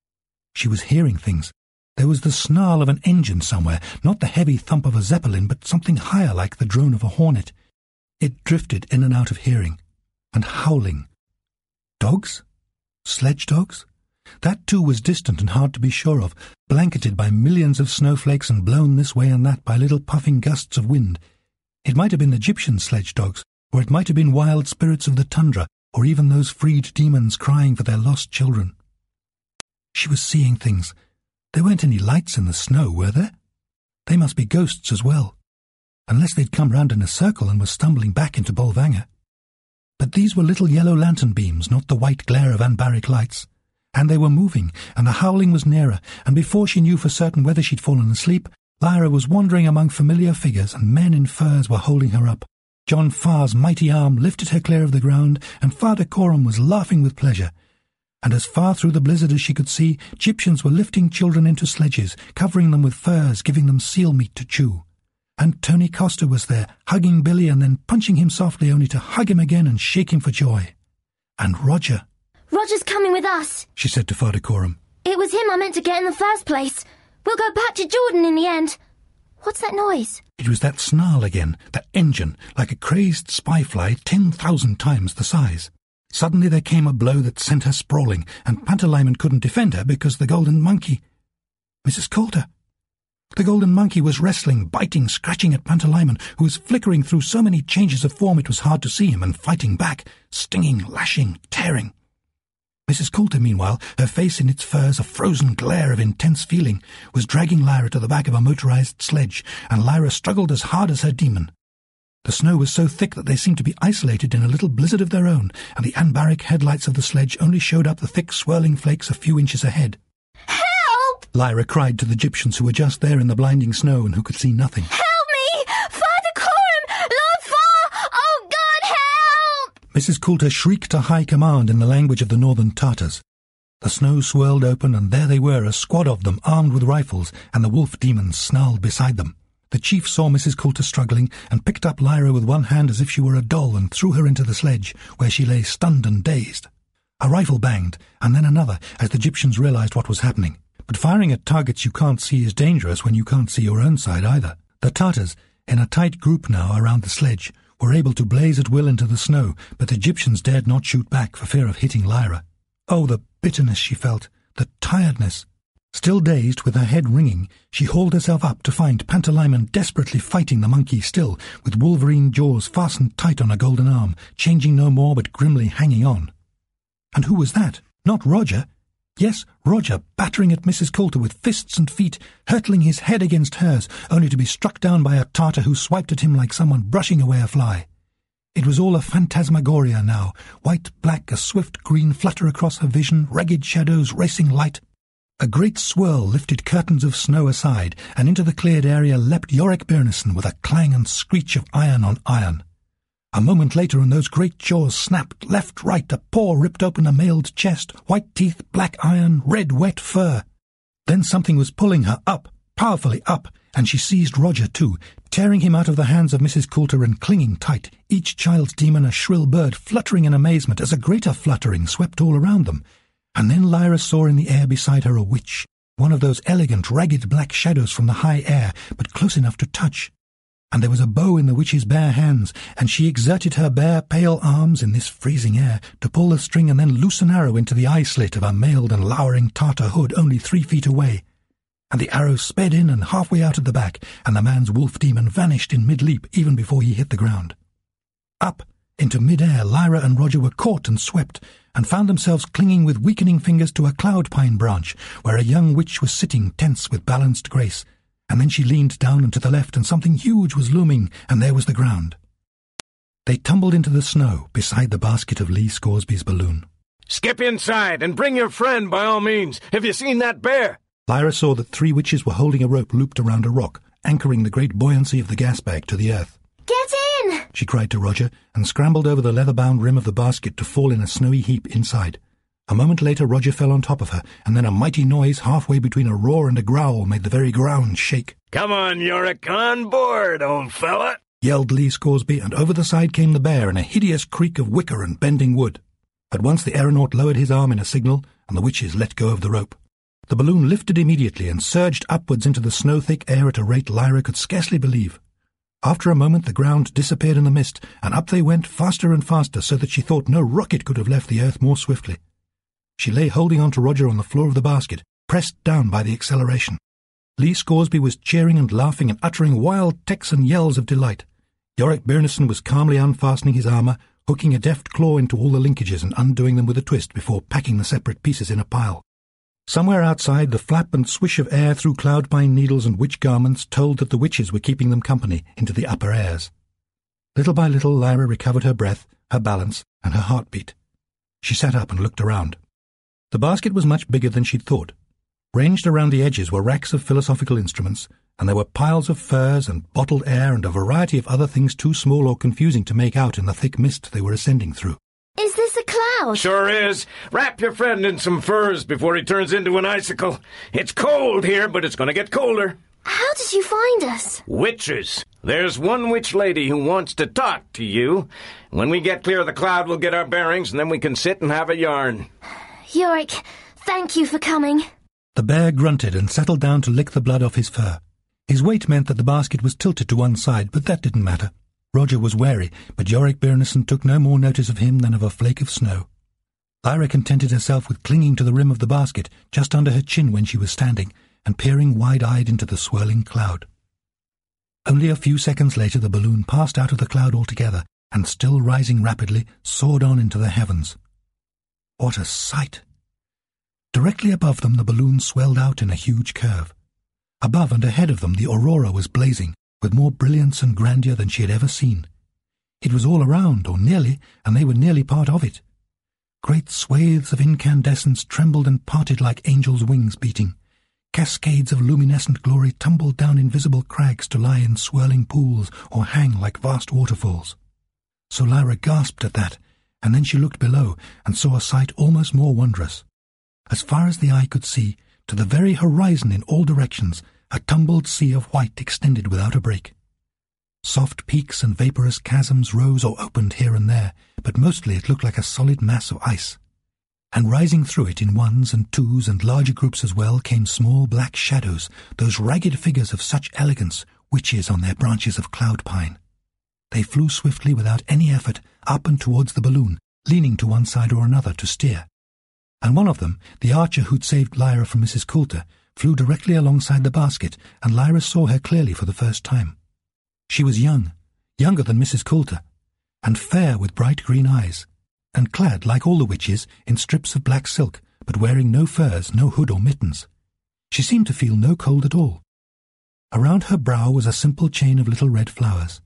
She was hearing things. There was the snarl of an engine somewhere, not the heavy thump of a zeppelin, but something higher like the drone of a hornet. It drifted in and out of hearing, and howling. Dogs? Sledge dogs? That too was distant and hard to be sure of, blanketed by millions of snowflakes and blown this way and that by little puffing gusts of wind. It might have been Egyptian sledge dogs, or it might have been wild spirits of the tundra, or even those freed demons crying for their lost children. She was seeing things. There weren't any lights in the snow, were there? They must be ghosts as well, unless they'd come round in a circle and were stumbling back into Bolvangar. But these were little yellow lantern beams, not the white glare of Anbaric lights. And they were moving, and the howling was nearer, and before she knew for certain whether she'd fallen asleep, Lyra was wandering among familiar figures, and men in furs were holding her up. John Farr's mighty arm lifted her clear of the ground, and Father Coram was laughing with pleasure. And as far through the blizzard as she could see, Egyptians were lifting children into sledges, covering them with furs, giving them seal meat to chew. And Tony Coster was there, hugging Billy and then punching him softly only to hug him again and shake him for joy. And Roger. Roger's coming with us, she said to Father Coram. It was him I meant to get in the first place. We'll go back to Jordan in the end. What's that noise? It was that snarl again, that engine, like a crazed spy-fly 10,000 times the size. Suddenly there came a blow that sent her sprawling, and Pantalaimon couldn't defend her because the golden monkey... Mrs. Coulter. The golden monkey was wrestling, biting, scratching at Pantalaimon, who was flickering through so many changes of form it was hard to see him, and fighting back, stinging, lashing, tearing. Mrs. Coulter, meanwhile, her face in its furs a frozen glare of intense feeling, was dragging Lyra to the back of a motorized sledge, and Lyra struggled as hard as her demon. The snow was so thick that they seemed to be isolated in a little blizzard of their own, and the Anbaric headlights of the sledge only showed up the thick swirling flakes a few inches ahead. Help! Lyra cried to the Egyptians who were just there in the blinding snow and who could see nothing. Help me! Father Coram! Lord Farr! Oh, God, help! Mrs. Coulter shrieked a high command in the language of the northern Tartars. The snow swirled open, and there they were, a squad of them, armed with rifles, and the wolf demons snarled beside them. The chief saw Mrs. Coulter struggling, and picked up Lyra with one hand as if she were a doll, and threw her into the sledge, where she lay stunned and dazed. A rifle banged, and then another, as the Egyptians realized what was happening. But firing at targets you can't see is dangerous when you can't see your own side either. The Tartars, in a tight group now around the sledge, were able to blaze at will into the snow, but the Egyptians dared not shoot back for fear of hitting Lyra. Oh, the bitterness she felt, the tiredness. Still dazed, with her head ringing, she hauled herself up to find Pantalaimon desperately fighting the monkey still, with wolverine jaws fastened tight on a golden arm, changing no more but grimly hanging on. And who was that? Not Roger. Yes, Roger battering at Mrs. Coulter with fists and feet, hurtling his head against hers, only to be struck down by a Tartar who swiped at him like someone brushing away a fly. It was all a phantasmagoria now, white, black, a swift green flutter across her vision, ragged shadows, racing light. A great swirl lifted curtains of snow aside, and into the cleared area leapt Yorick Byrnison with a clang and screech of iron on iron. A moment later, and those great jaws snapped, left, right, a paw ripped open a mailed chest, white teeth, black iron, red, wet fur. Then something was pulling her up, powerfully up, and she seized Roger too, tearing him out of the hands of Mrs. Coulter and clinging tight, each child's demon a shrill bird fluttering in amazement as a greater fluttering swept all around them. And then Lyra saw in the air beside her a witch, one of those elegant, ragged black shadows from the high air, but close enough to touch. And there was a bow in the witch's bare hands, and she exerted her bare, pale arms in this freezing air to pull the string and then loose an arrow into the eye-slit of a mailed and lowering Tartar hood only 3 feet away. And the arrow sped in and halfway out at the back, and the man's wolf-demon vanished in mid-leap even before he hit the ground. Up, into mid-air, Lyra and Roger were caught and swept, and found themselves clinging with weakening fingers to a cloud-pine branch, where a young witch was sitting tense with balanced grace, and then she leaned down and to the left, and something huge was looming, and there was the ground. They tumbled into the snow beside the basket of Lee Scoresby's balloon. "Skip inside, and bring your friend by all means. Have you seen that bear?" Lyra saw that 3 witches were holding a rope looped around a rock, anchoring the great buoyancy of the gas bag to the earth. Get in! She cried to Roger, and scrambled over the leather-bound rim of the basket to fall in a snowy heap inside. A moment later Roger fell on top of her, and then a mighty noise halfway between a roar and a growl made the very ground shake. "Come on, Yorick, on board, old fella!" yelled Lee Scoresby, and over the side came the bear in a hideous creak of wicker and bending wood. At once the aeronaut lowered his arm in a signal, and the witches let go of the rope. The balloon lifted immediately and surged upwards into the snow-thick air at a rate Lyra could scarcely believe. After a moment the ground disappeared in the mist, and up they went faster and faster, so that she thought no rocket could have left the earth more swiftly. She lay holding on to Roger on the floor of the basket, pressed down by the acceleration. Lee Scoresby was cheering and laughing and uttering wild Texan yells of delight. Yorick Byrnison was calmly unfastening his armour, hooking a deft claw into all the linkages and undoing them with a twist before packing the separate pieces in a pile. Somewhere outside, the flap and swish of air through cloud-pine needles and witch garments told that the witches were keeping them company into the upper airs. Little by little Lyra recovered her breath, her balance, and her heartbeat. She sat up and looked around. The basket was much bigger than she'd thought. Ranged around the edges were racks of philosophical instruments, and there were piles of furs and bottled air and a variety of other things too small or confusing to make out in the thick mist they were ascending through. Is this a cloud? "Sure is. Wrap your friend in some furs before he turns into an icicle. It's cold here, but it's going to get colder." How did you find us? "Witches. There's one witch lady who wants to talk to you. When we get clear of the cloud, we'll get our bearings, and then we can sit and have a yarn." Yorick, thank you for coming. The bear grunted and settled down to lick the blood off his fur. His weight meant that the basket was tilted to one side, but that didn't matter. Roger was wary, but Yorick Byrnison took no more notice of him than of a flake of snow. Lyra contented herself with clinging to the rim of the basket, just under her chin when she was standing, and peering wide-eyed into the swirling cloud. Only a few seconds later the balloon passed out of the cloud altogether, and still rising rapidly, soared on into the heavens. What a sight! Directly above them the balloon swelled out in a huge curve. Above and ahead of them the aurora was blazing, with more brilliance and grandeur than she had ever seen. It was all around, or nearly, and they were nearly part of it. Great swathes of incandescence trembled and parted like angels' wings beating. Cascades of luminescent glory tumbled down invisible crags to lie in swirling pools or hang like vast waterfalls. So Lyra gasped at that, and then she looked below and saw a sight almost more wondrous. As far as the eye could see, to the very horizon in all directions, a tumbled sea of white extended without a break. Soft peaks and vaporous chasms rose or opened here and there, but mostly it looked like a solid mass of ice. And rising through it in ones and twos and larger groups as well came small black shadows, those ragged figures of such elegance, witches on their branches of cloud pine. They flew swiftly without any effort up and towards the balloon, leaning to one side or another to steer. And one of them, the archer who'd saved Lyra from Mrs. Coulter, flew directly alongside the basket, and Lyra saw her clearly for the first time. She was young, younger than Mrs. Coulter, and fair with bright green eyes, and clad, like all the witches, in strips of black silk, but wearing no furs, no hood or mittens. She seemed to feel no cold at all. Around her brow was a simple chain of little red flowers.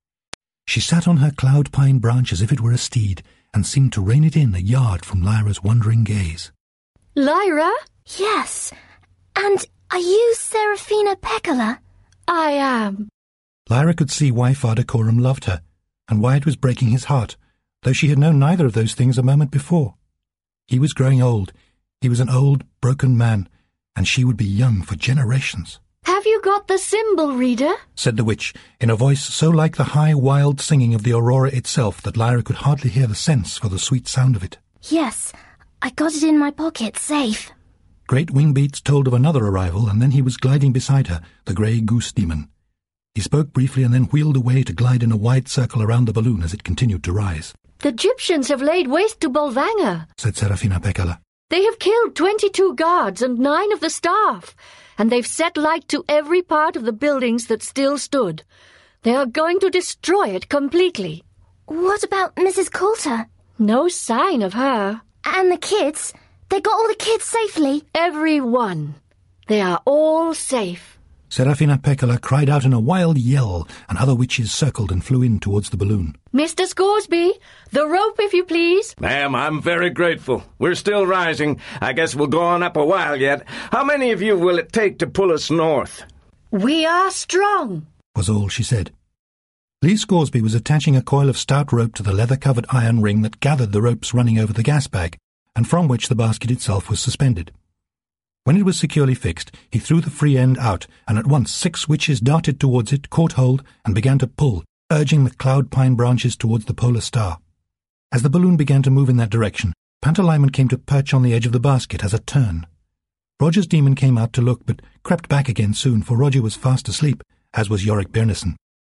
She sat on her cloud pine branch as if it were a steed, and seemed to rein it in a yard from Lyra's wondering gaze. Lyra? Yes. And are you Seraphina Pekkala? I am. Lyra could see why Father Coram loved her, and why it was breaking his heart, though she had known neither of those things a moment before. He was growing old. He was an old, broken man, and she would be young for generations. Have you got the symbol reader? Said the witch, in a voice so like the high, wild singing of the aurora itself that Lyra could hardly hear the sense for the sweet sound of it. Yes, I got it in my pocket, safe. Great wing beats told of another arrival, and then he was gliding beside her, the grey goose demon. He spoke briefly and then wheeled away to glide in a wide circle around the balloon as it continued to rise. The Egyptians have laid waste to Bolvangar, said Seraphina Pekkala. They have killed 22 guards and 9 of the staff, and they've set light to every part of the buildings that still stood. They are going to destroy it completely. What about Mrs. Coulter? No sign of her. And the kids? They got all the kids safely? Every one. They are all safe. Seraphina Pekkala cried out in a wild yell, and other witches circled and flew in towards the balloon. Mr. Scoresby, the rope, if you please. Ma'am, I'm very grateful. We're still rising. I guess we'll go on up a while yet. How many of you will it take to pull us north? We are strong, was all she said. Lee Scoresby was attaching a coil of stout rope to the leather-covered iron ring that gathered the ropes running over the gas bag, and from which the basket itself was suspended. When it was securely fixed, he threw the free end out, and at once 6 witches darted towards it, caught hold, and began to pull, urging the cloud pine branches towards the polar star. As the balloon began to move in that direction, Pantalaimon came to perch on the edge of the basket as a turn. Roger's demon came out to look, but crept back again soon, for Roger was fast asleep, as was Yorick Byrnison.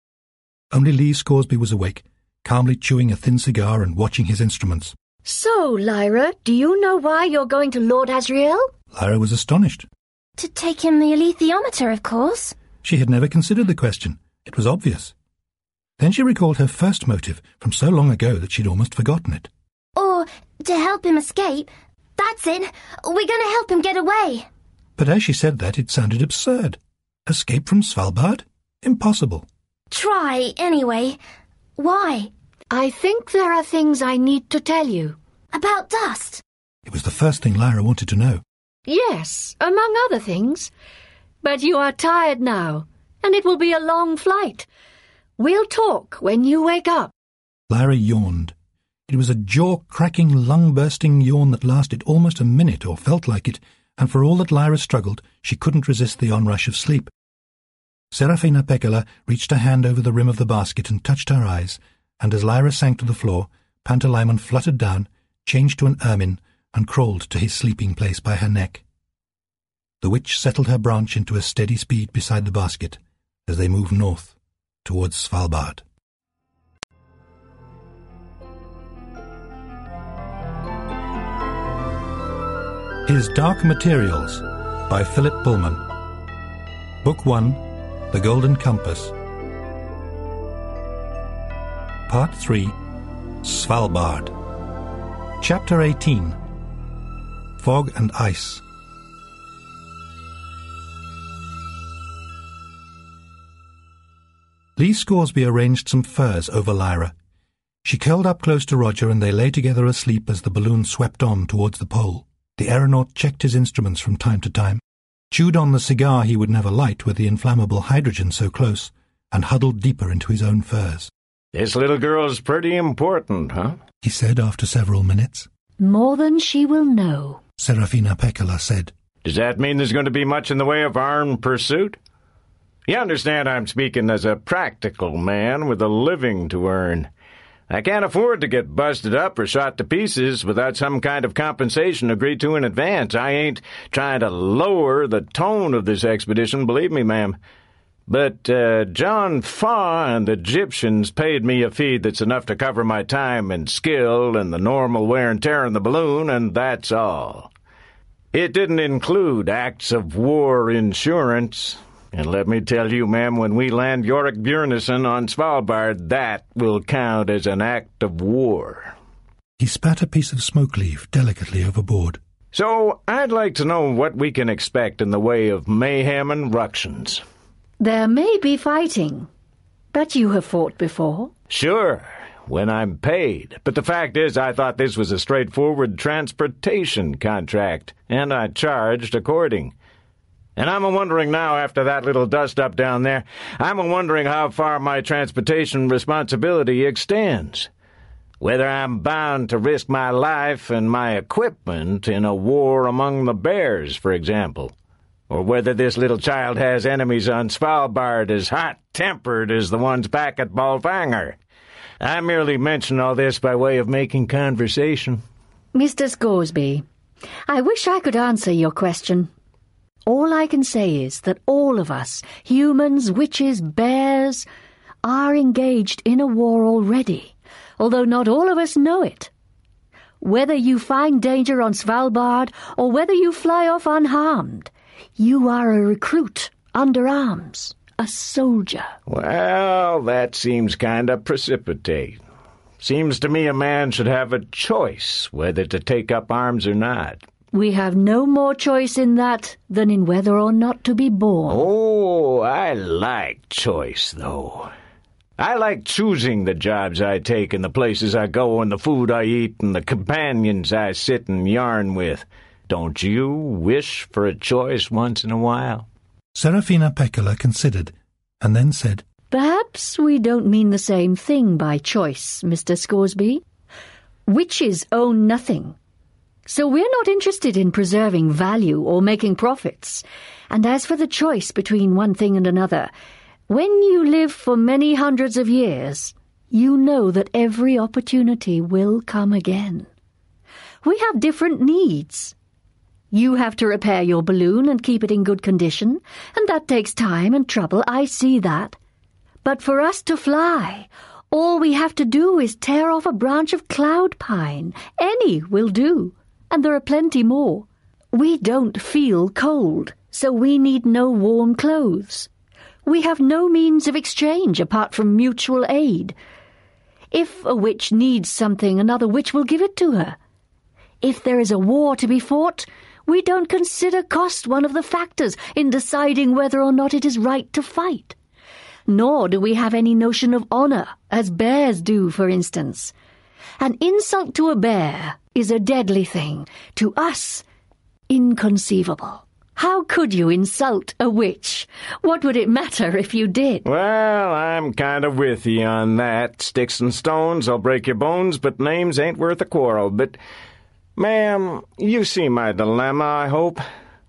Only Lee Scoresby was awake, calmly chewing a thin cigar and watching his instruments. So, Lyra, do you know why you're going to Lord Asriel? Lyra was astonished. To take him the alethiometer, of course. She had never considered the question. It was obvious. Then she recalled her first motive from so long ago that she'd almost forgotten it. Or to help him escape. That's it. We're going to help him get away. But as she said that, it sounded absurd. Escape from Svalbard? Impossible. Try, anyway. Why? I think there are things I need to tell you. About dust? It was the first thing Lyra wanted to know. Yes, among other things. But you are tired now, and it will be a long flight. We'll talk when you wake up. Lyra yawned. It was a jaw-cracking, lung-bursting yawn that lasted almost a minute, or felt like it, and for all that Lyra struggled, she couldn't resist the onrush of sleep. Seraphina Pekkala reached a hand over the rim of the basket and touched her eyes, and as Lyra sank to the floor, Pantalaimon fluttered down, changed to an ermine, and crawled to his sleeping place by her neck. The witch settled her branch into a steady speed beside the basket as they moved north towards Svalbard. His Dark Materials by Philip Pullman. Book 1, The Golden Compass. Part 3, Svalbard. Chapter 18, Fog and Ice. Lee Scoresby arranged some furs over Lyra. She curled up close to Roger and they lay together asleep as the balloon swept on towards the pole. The aeronaut checked his instruments from time to time, chewed on the cigar he would never light with the inflammable hydrogen so close, and huddled deeper into his own furs. This little girl's pretty important, huh? He said after several minutes. More than she will know, Seraphina Pekkala said. Does that mean there's going to be much in the way of armed pursuit? You understand I'm speaking as a practical man with a living to earn. I can't afford to get busted up or shot to pieces without some kind of compensation agreed to in advance. I ain't trying to lower the tone of this expedition, believe me, ma'am. But John Faw and the Egyptians paid me a fee that's enough to cover my time and skill and the normal wear and tear in the balloon, and that's all. It didn't include acts of war insurance. And let me tell you, ma'am, when we land Yorick Byrnison on Svalbard, that will count as an act of war. He spat a piece of smoke leaf delicately overboard. So, I'd like to know what we can expect in the way of mayhem and ructions. There may be fighting, but you have fought before. Sure, when I'm paid. But the fact is, I thought this was a straightforward transportation contract, and I charged according. And I'm a-wondering now, after that little dust-up down there, I'm a-wondering how far my transportation responsibility extends. Whether I'm bound to risk my life and my equipment in a war among the bears, for example. Or whether this little child has enemies on Svalbard as hot-tempered as the ones back at Bolfanger. I merely mention all this by way of making conversation. Mr. Scoresby, I wish I could answer your question. All I can say is that all of us, humans, witches, bears, are engaged in a war already, although not all of us know it. Whether you find danger on Svalbard or whether you fly off unharmed, you are a recruit under arms, a soldier. Well, that seems kind of precipitate. Seems to me a man should have a choice whether to take up arms or not. We have no more choice in that than in whether or not to be born. Oh, I like choice, though. I like choosing the jobs I take and the places I go and the food I eat and the companions I sit and yarn with. Don't you wish for a choice once in a while? Serafina Pekkala considered, and then said, Perhaps we don't mean the same thing by choice, Mr. Scoresby. Witches own nothing. So we're not interested in preserving value or making profits. And as for the choice between one thing and another, when you live for many hundreds of years, you know that every opportunity will come again. We have different needs. You have to repair your balloon and keep it in good condition, and that takes time and trouble, I see that. But for us to fly, all we have to do is tear off a branch of cloud pine. Any will do. And there are plenty more. We don't feel cold, so we need no warm clothes. We have no means of exchange apart from mutual aid. If a witch needs something, another witch will give it to her. If there is a war to be fought, we don't consider cost one of the factors in deciding whether or not it is right to fight. Nor do we have any notion of honor, as bears do, for instance. An insult to a bear is a deadly thing. To us, inconceivable. How could you insult a witch? What would it matter if you did? Well, I'm kind of with you on that. Sticks and stones, I'll break your bones, but names ain't worth a quarrel. But, ma'am, you see my dilemma, I hope.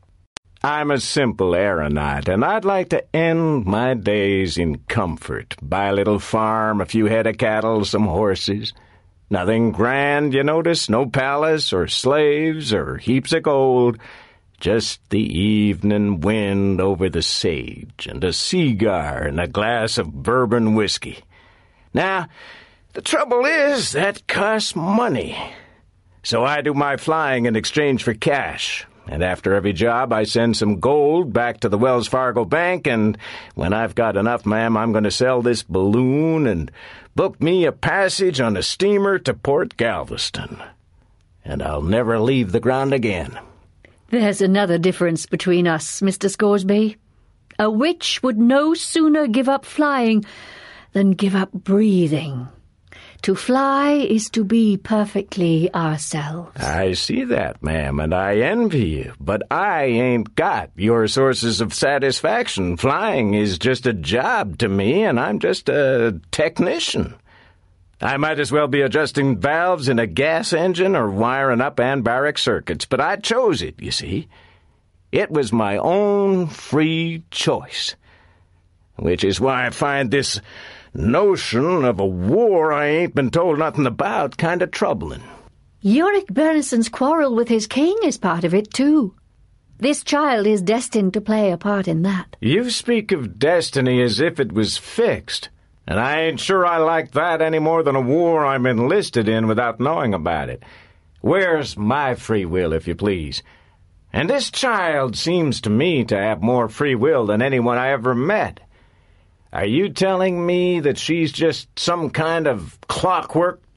I'm a simple aeronaut, and I'd like to end my days in comfort. Buy a little farm, a few head of cattle, some horses. Nothing grand, you notice, no palace or slaves or heaps of gold. Just the evening wind over the sage and a cigar and a glass of bourbon whiskey. Now, the trouble is that costs money. So I do my flying in exchange for cash. And after every job, I send some gold back to the Wells Fargo Bank, and when I've got enough, ma'am, I'm going to sell this balloon and book me a passage on a steamer to Port Galveston. And I'll never leave the ground again. There's another difference between us, Mr. Scoresby. A witch would no sooner give up flying than give up breathing. To fly is to be perfectly ourselves. I see that, ma'am, and I envy you. But I ain't got your sources of satisfaction. Flying is just a job to me, and I'm just a technician. I might as well be adjusting valves in a gas engine or wiring up anbaric circuits, but I chose it, you see. It was my own free choice. Which is why I find this notion of a war I ain't been told nothing about kind of troubling. Yorick Bernison's quarrel with his king is part of it, too. This child is destined to play a part in that. You speak of destiny as if it was fixed, and I ain't sure I like that any more than a war I'm enlisted in without knowing about it. Where's my free will, if you please? And this child seems to me to have more free will than anyone I ever met. Are you telling me that she's just some kind of clockwork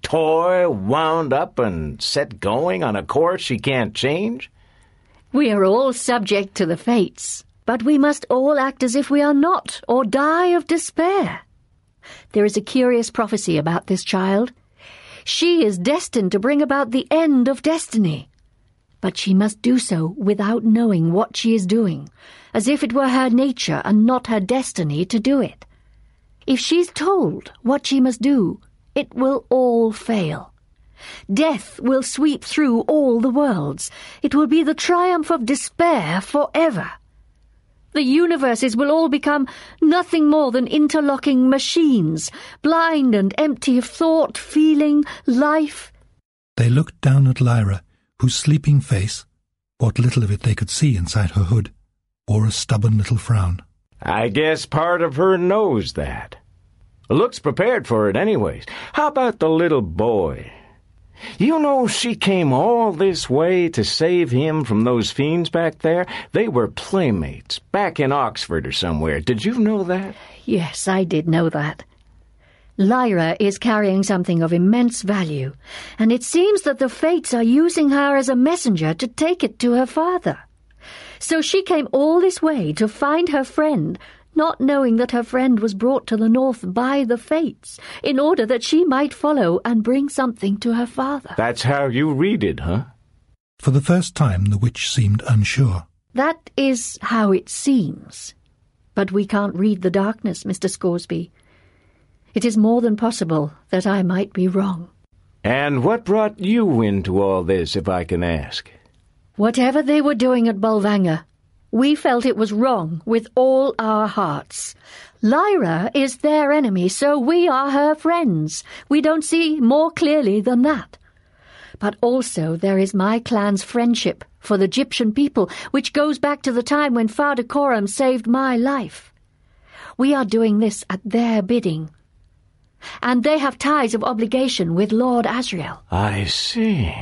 toy wound up and set going on a course she can't change? We are all subject to the fates, but we must all act as if we are not, or die of despair. There is a curious prophecy about this child. She is destined to bring about the end of destiny, but she must do so without knowing what she is doing, as if it were her nature and not her destiny to do it. If she's told what she must do, it will all fail. Death will sweep through all the worlds. It will be the triumph of despair forever. The universes will all become nothing more than interlocking machines, blind and empty of thought, feeling, life. They looked down at Lyra, whose sleeping face, what little of it they could see inside her hood, wore a stubborn little frown. I guess part of her knows that. Looks prepared for it anyways. How about the little boy? You know she came all this way to save him from those fiends back there? They were playmates, back in Oxford or somewhere. Did you know that? Yes, I did know that. Lyra is carrying something of immense value, and it seems that the fates are using her as a messenger to take it to her father. So she came all this way to find her friend, not knowing that her friend was brought to the north by the fates, in order that she might follow and bring something to her father. That's how you read it, huh? For the first time the witch seemed unsure. That is how it seems. But we can't read the darkness, Mr. Scoresby. It is more than possible that I might be wrong. And what brought you into all this, if I can ask? Whatever they were doing at Bolvangar, we felt it was wrong with all our hearts. Lyra is their enemy, so we are her friends. We don't see more clearly than that. But also there is my clan's friendship for the Gyptian people, which goes back to the time when Father Coram saved my life. We are doing this at their bidding. And they have ties of obligation with Lord Asriel. I see.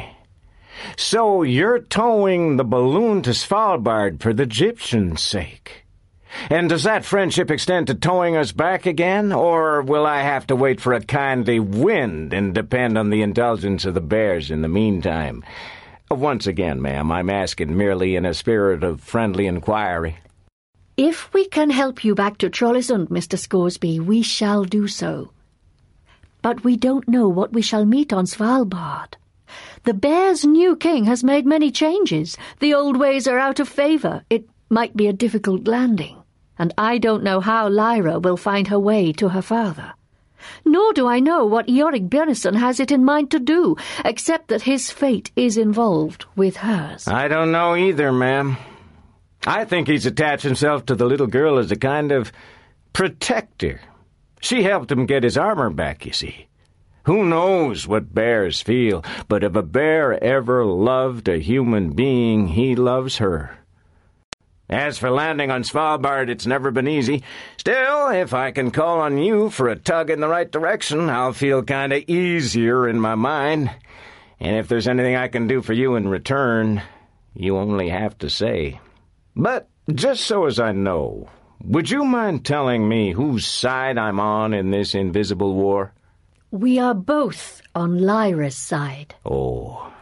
So you're towing the balloon to Svalbard for the Gyptians' sake. And does that friendship extend to towing us back again, or will I have to wait for a kindly wind and depend on the indulgence of the bears in the meantime? Once again, ma'am, I'm asking merely in a spirit of friendly inquiry. If we can help you back to Trollesund, Mr. Scoresby, we shall do so. But we don't know what we shall meet on Svalbard. The bear's new king has made many changes. The old ways are out of favour. It might be a difficult landing. And I don't know how Lyra will find her way to her father. Nor do I know what Iorek Björnsson has it in mind to do, except that his fate is involved with hers. I don't know either, ma'am. I think he's attached himself to the little girl as a kind of protector. She helped him get his armor back, you see. Who knows what bears feel, but if a bear ever loved a human being, he loves her. As for landing on Svalbard, it's never been easy. Still, if I can call on you for a tug in the right direction, I'll feel kind of easier in my mind. And if there's anything I can do for you in return, you only have to say. But just so as I know, would you mind telling me whose side I'm on in this invisible war? We are both on Lyra's side. Oh,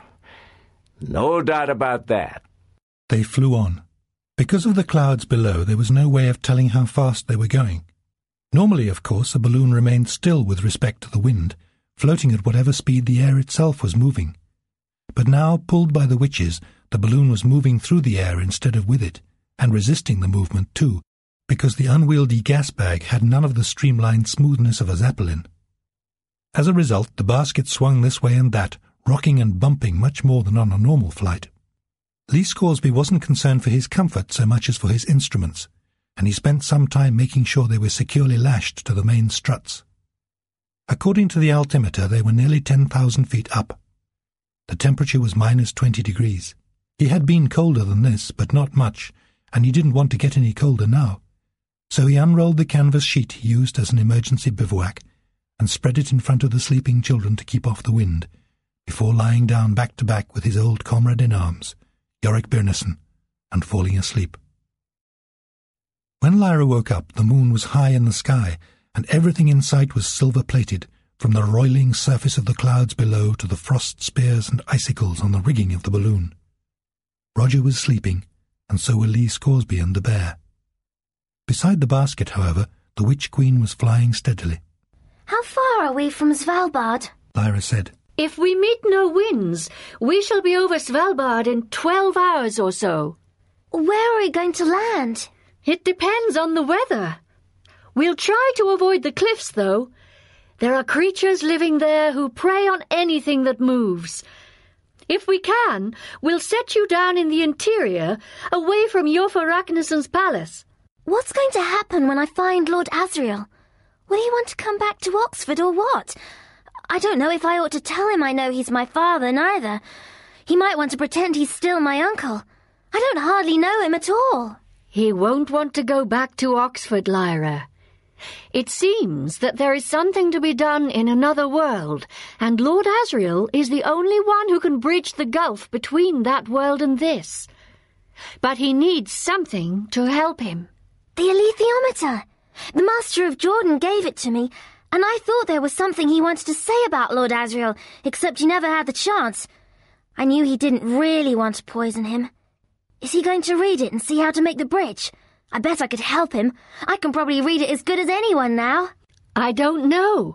no doubt about that. They flew on. Because of the clouds below, there was no way of telling how fast they were going. Normally, of course, a balloon remained still with respect to the wind, floating at whatever speed the air itself was moving. But now, pulled by the witches, the balloon was moving through the air instead of with it, and resisting the movement too, because the unwieldy gas bag had none of the streamlined smoothness of a Zeppelin. As a result, the basket swung this way and that, rocking and bumping much more than on a normal flight. Lee Scoresby wasn't concerned for his comfort so much as for his instruments, and he spent some time making sure they were securely lashed to the main struts. According to the altimeter, they were nearly 10,000 feet up. The temperature was -20 degrees. He had been colder than this, but not much, and he didn't want to get any colder now. So he unrolled the canvas sheet he used as an emergency bivouac and spread it in front of the sleeping children to keep off the wind, before lying down back to back with his old comrade in arms, Iorek Björnsson, and falling asleep. When Lyra woke up, the moon was high in the sky, and everything in sight was silver-plated, from the roiling surface of the clouds below to the frost spears and icicles on the rigging of the balloon. Roger was sleeping, and so were Lee Scoresby and the bear. Beside the basket, however, the Witch Queen was flying steadily. How far are we from Svalbard? Lyra said. If we meet no winds, we shall be over Svalbard in 12 hours or so. Where are we going to land? It depends on the weather. We'll try to avoid the cliffs, though. There are creatures living there who prey on anything that moves. If we can, we'll set you down in the interior, away from Iofur Raknison's palace. What's going to happen when I find Lord Asriel? Will he want to come back to Oxford or what? I don't know if I ought to tell him I know he's my father, neither. He might want to pretend he's still my uncle. I don't hardly know him at all. He won't want to go back to Oxford, Lyra. It seems that there is something to be done in another world, and Lord Asriel is the only one who can bridge the gulf between that world and this. But he needs something to help him. The alethiometer. The Master of Jordan gave it to me, and I thought there was something he wanted to say about Lord Asriel, except he never had the chance. I knew he didn't really want to poison him. Is he going to read it and see how to make the bridge? I bet I could help him. I can probably read it as good as anyone now. I don't know.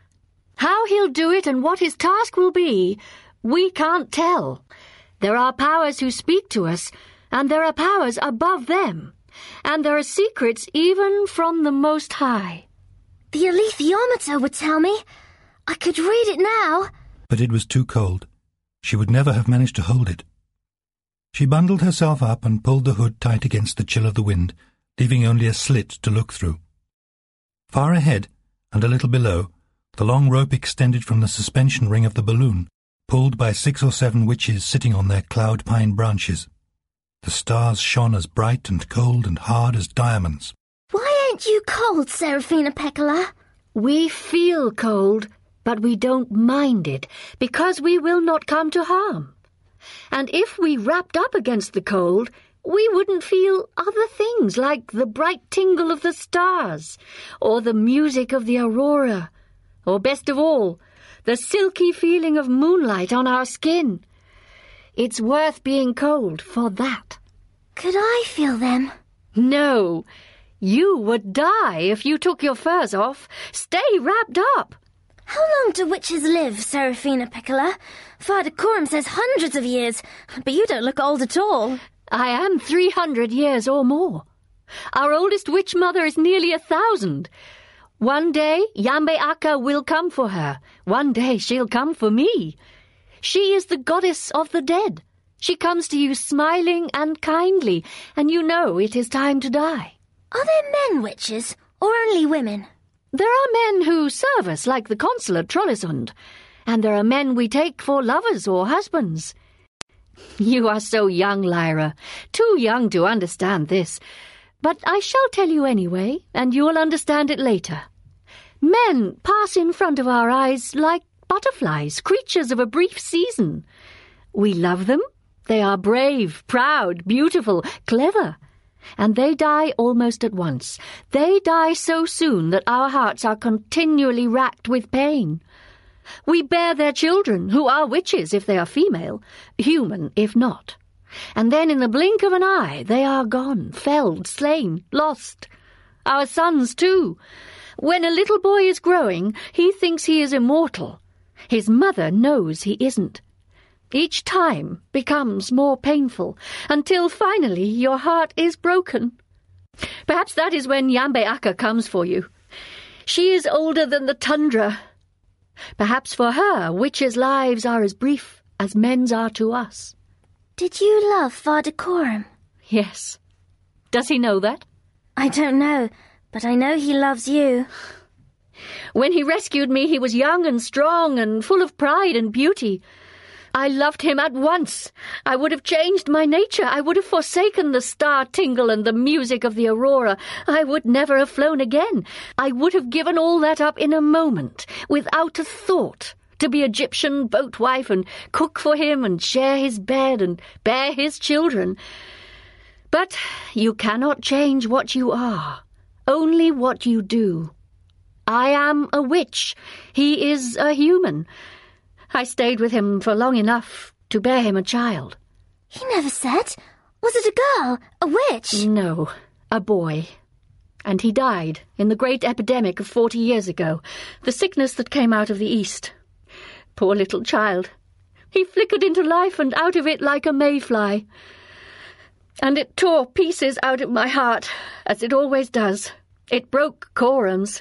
How he'll do it and what his task will be, we can't tell. There are powers who speak to us, and there are powers above them, and there are secrets even from the Most High. The alethiometer would tell me. I could read it now. But it was too cold. She would never have managed to hold it. She bundled herself up and pulled the hood tight against the chill of the wind, leaving only a slit to look through. Far ahead, and a little below, the long rope extended from the suspension ring of the balloon, pulled by 6 or 7 witches sitting on their cloud pine branches. The stars shone as bright and cold and hard as diamonds. Why ain't you cold, Seraphina Pekkala? We feel cold, but we don't mind it, because we will not come to harm. And if we wrapped up against the cold, we wouldn't feel other things like the bright tingle of the stars, or the music of the aurora, or best of all, the silky feeling of moonlight on our skin. It's worth being cold for that. Could I feel them? No. You would die if you took your furs off. Stay wrapped up. How long do witches live, Seraphina Pekkala? Father Coram says hundreds of years, but you don't look old at all. I am 300 years or more. Our oldest witch mother is nearly 1,000. One day, Yambe Akka will come for her. One day she'll come for me. She is the goddess of the dead. She comes to you smiling and kindly, and you know it is time to die. Are there men witches, or only women? There are men who serve us, like the consul at Trollesund, and there are men we take for lovers or husbands. You are so young, Lyra, too young to understand this, but I shall tell you anyway, and you'll understand it later. Men pass in front of our eyes like butterflies, creatures of a brief season. We love them. They are brave, proud, beautiful, clever. And they die almost at once. They die so soon that our hearts are continually racked with pain. We bear their children, who are witches if they are female, human if not. And then in the blink of an eye they are gone, felled, slain, lost. Our sons too. When a little boy is growing, he thinks he is immortal. His mother knows he isn't. Each time becomes more painful, until finally your heart is broken. Perhaps that is when Yambe Akka comes for you. She is older than the tundra. Perhaps for her, witches' lives are as brief as men's are to us. Did you love Father Coram? Yes. Does he know that? I don't know, but I know he loves you. When he rescued me, he was young and strong and full of pride and beauty. I loved him at once. I would have changed my nature. I would have forsaken the star tingle and the music of the aurora. I would never have flown again. I would have given all that up in a moment, without a thought, to be Egyptian boat wife and cook for him and share his bed and bear his children. But you cannot change what you are, only what you do. I am a witch. He is a human. I stayed with him for long enough to bear him a child. He never said. Was it a girl? A witch? No, a boy. And he died in the great epidemic of 40 years ago, the sickness that came out of the East. Poor little child. He flickered into life and out of it like a mayfly. And it tore pieces out of my heart, as it always does. It broke Corum's.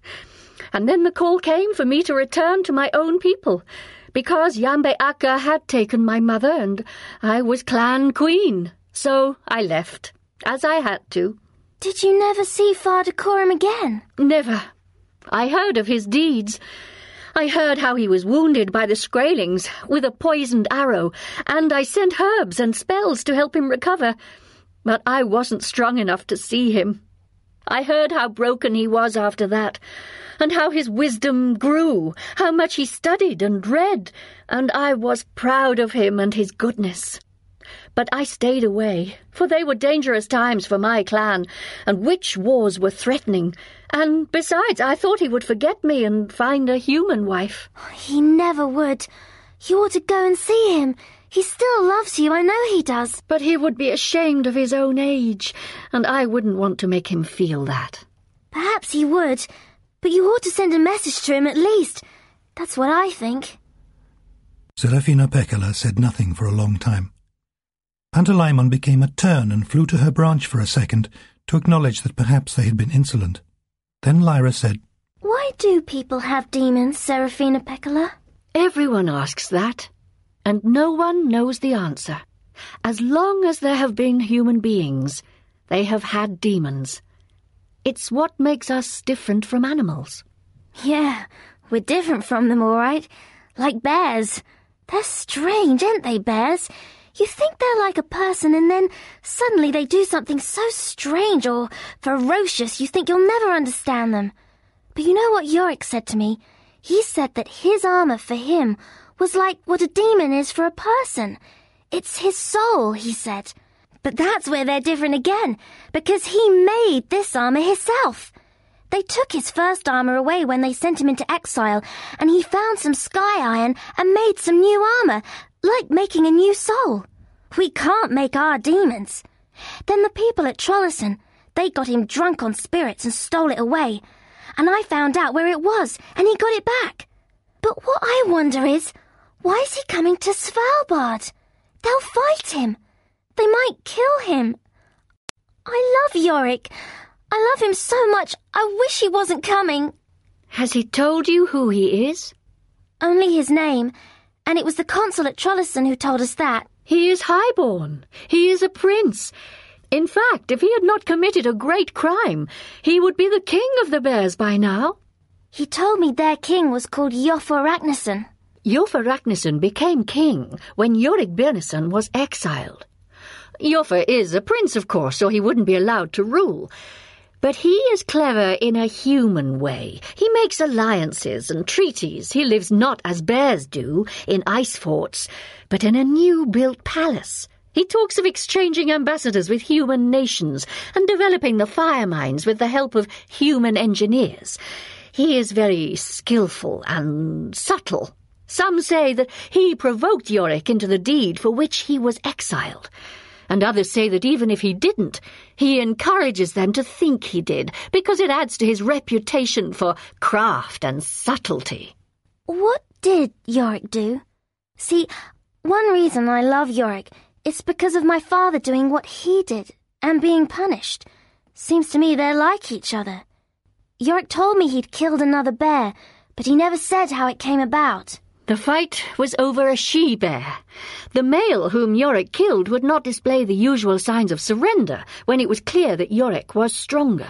And then the call came for me to return to my own people, because Yambe Aka had taken my mother and I was clan queen. So I left, as I had to. Did you never see Father Coram again? Never. I heard of his deeds. I heard how he was wounded by the Skraelings with a poisoned arrow, and I sent herbs and spells to help him recover. But I wasn't strong enough to see him. I heard how broken he was after that, and how his wisdom grew, how much he studied and read, and I was proud of him and his goodness. But I stayed away, for they were dangerous times for my clan, and witch wars were threatening. And besides, I thought he would forget me and find a human wife. He never would. You ought to go and see him. He still loves you, I know he does. But he would be ashamed of his own age, and I wouldn't want to make him feel that. Perhaps he would, but you ought to send a message to him at least. That's what I think. Serafina Pekkala said nothing for a long time. Pantalaimon became a tern and flew to her branch for a second to acknowledge that perhaps they had been insolent. Then Lyra said, Why do people have demons, Serafina Pekkala? Everyone asks that, and no one knows the answer. As long as there have been human beings, they have had demons. It's what makes us different from animals. Yeah, we're different from them, all right. Like bears. They're strange, aren't they, bears? You think they're like a person, and then suddenly they do something so strange or ferocious you think you'll never understand them. But you know what Yorick said to me? He said that his armor for him was like what a demon is for a person. It's his soul, he said. But that's where they're different again, because he made this armor himself. They took his first armor away when they sent him into exile, and he found some sky iron and made some new armor, like making a new soul. We can't make our demons. Then the people at Trollison, they got him drunk on spirits and stole it away. And I found out where it was, and he got it back. But what I wonder is, why is he coming to Svalbard? They'll fight him. They might kill him. I love Yorick. I love him so much, I wish he wasn't coming. Has he told you who he is? Only his name, and it was the consul at Trollison who told us that. He is highborn. He is a prince. In fact, if he had not committed a great crime, he would be the king of the bears by now. He told me their king was called Iofur Raknison. Iofur Raknison became king when Yorick Byrnison was exiled. Iofur is a prince, of course, so he wouldn't be allowed to rule. But he is clever in a human way. He makes alliances and treaties. He lives not as bears do, in ice forts, but in a new-built palace. He talks of exchanging ambassadors with human nations and developing the fire mines with the help of human engineers. He is very skillful and subtle. Some say that he provoked Yorick into the deed for which he was exiled. And others say that even if he didn't, he encourages them to think he did, because it adds to his reputation for craft and subtlety. What did Yorick do? See, one reason I love Yorick is because of my father doing what he did and being punished. Seems to me they're like each other. Yorick told me he'd killed another bear, but he never said how it came about. The fight was over a she-bear. The male whom Yorick killed would not display the usual signs of surrender when it was clear that Yorick was stronger.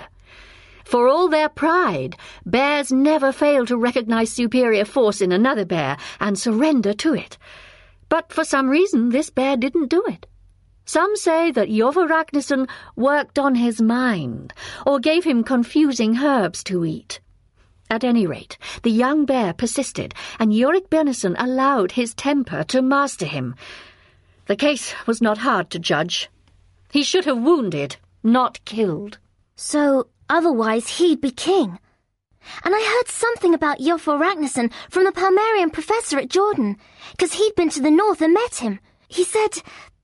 For all their pride, bears never fail to recognize superior force in another bear and surrender to it. But for some reason, this bear didn't do it. Some say that Iofur Raknison worked on his mind, or gave him confusing herbs to eat. At any rate, the young bear persisted, and Yorick Byrnison allowed his temper to master him. The case was not hard to judge. He should have wounded, not killed. So, otherwise he'd be king. And I heard something about Iofur Ragnarsson from the Palmarian professor at Jordan, 'cause he'd been to the north and met him. He said...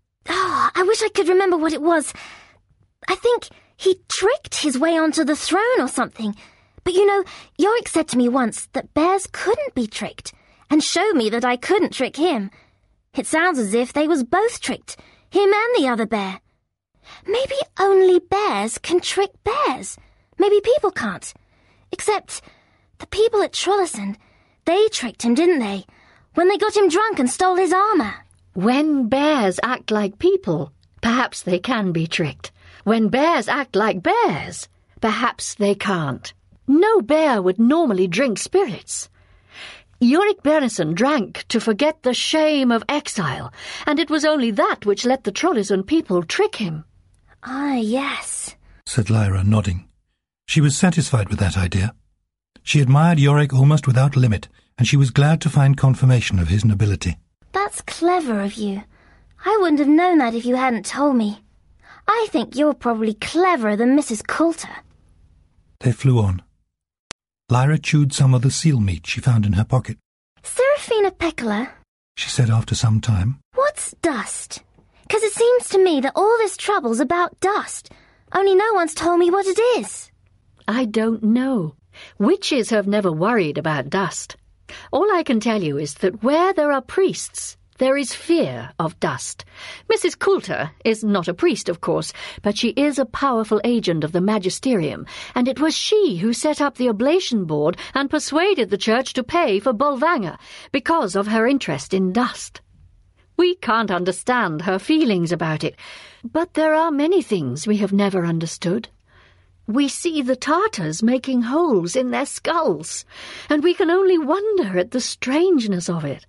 I wish I could remember what it was. I think he tricked his way onto the throne or something. But you know, Yorick said to me once that bears couldn't be tricked, and showed me that I couldn't trick him. It sounds as if they was both tricked, him and the other bear. Maybe only bears can trick bears. Maybe people can't. Except the people at Trollisund, they tricked him, didn't they? When they got him drunk and stole his armour. When bears act like people, perhaps they can be tricked. When bears act like bears, perhaps they can't. No bear would normally drink spirits. Iorek Byrnison drank to forget the shame of exile, and it was only that which let the Trollisund people trick him. Ah, yes, said Lyra, nodding. She was satisfied with that idea. She admired Iorek almost without limit, and she was glad to find confirmation of his nobility. That's clever of you. I wouldn't have known that if you hadn't told me. I think you're probably cleverer than Mrs. Coulter. They flew on. Lyra chewed some of the seal meat she found in her pocket. Seraphina Pekkala, she said after some time. What's dust? 'Cause it seems to me that all this trouble's about dust. Only no one's told me what it is. I don't know. Witches have never worried about dust. All I can tell you is that where there are priests, there is fear of dust. Mrs. Coulter is not a priest, of course, but she is a powerful agent of the magisterium, and it was she who set up the oblation board and persuaded the church to pay for Bolvangar because of her interest in dust. We can't understand her feelings about it, but there are many things we have never understood. We see the Tartars making holes in their skulls, and we can only wonder at the strangeness of it.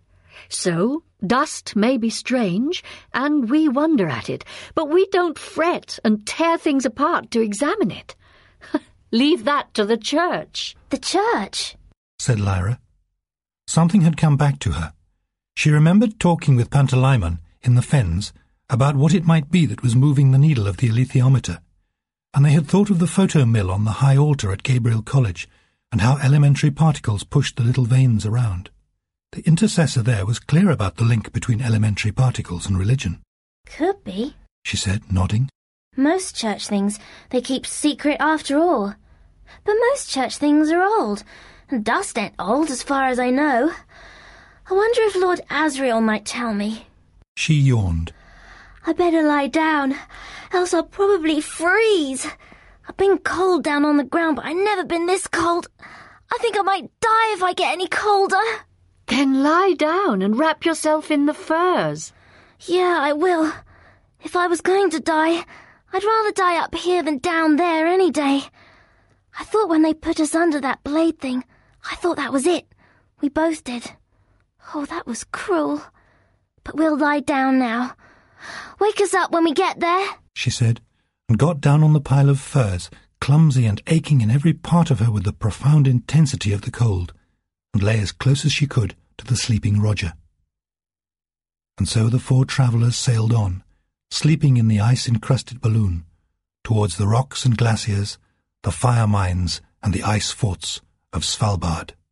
So, dust may be strange, and we wonder at it, but we don't fret and tear things apart to examine it. Leave that to the church. The church? Said Lyra. Something had come back to her. She remembered talking with Pantalaimon in the fens about what it might be that was moving the needle of the alethiometer, and they had thought of the photo mill on the high altar at Gabriel College, and how elementary particles pushed the little veins around. The intercessor there was clear about the link between elementary particles and religion. Could be, she said, nodding. Most church things they keep secret after all. But most church things are old, and dust ain't old as far as I know. I wonder if Lord Asriel might tell me. She yawned. I better lie down, else I'll probably freeze. I've been cold down on the ground, but I've never been this cold. I think I might die if I get any colder. Then lie down and wrap yourself in the furs. Yeah, I will. If I was going to die, I'd rather die up here than down there any day. I thought when they put us under that blade thing, I thought that was it. We both did. Oh, that was cruel. But we'll lie down now. Wake us up when we get there, she said, and got down on the pile of furs, clumsy and aching in every part of her with the profound intensity of the cold, and lay as close as she could to the sleeping Roger. And so the four travellers sailed on, sleeping in the ice-encrusted balloon, towards the rocks and glaciers, the fire mines and the ice forts of Svalbard.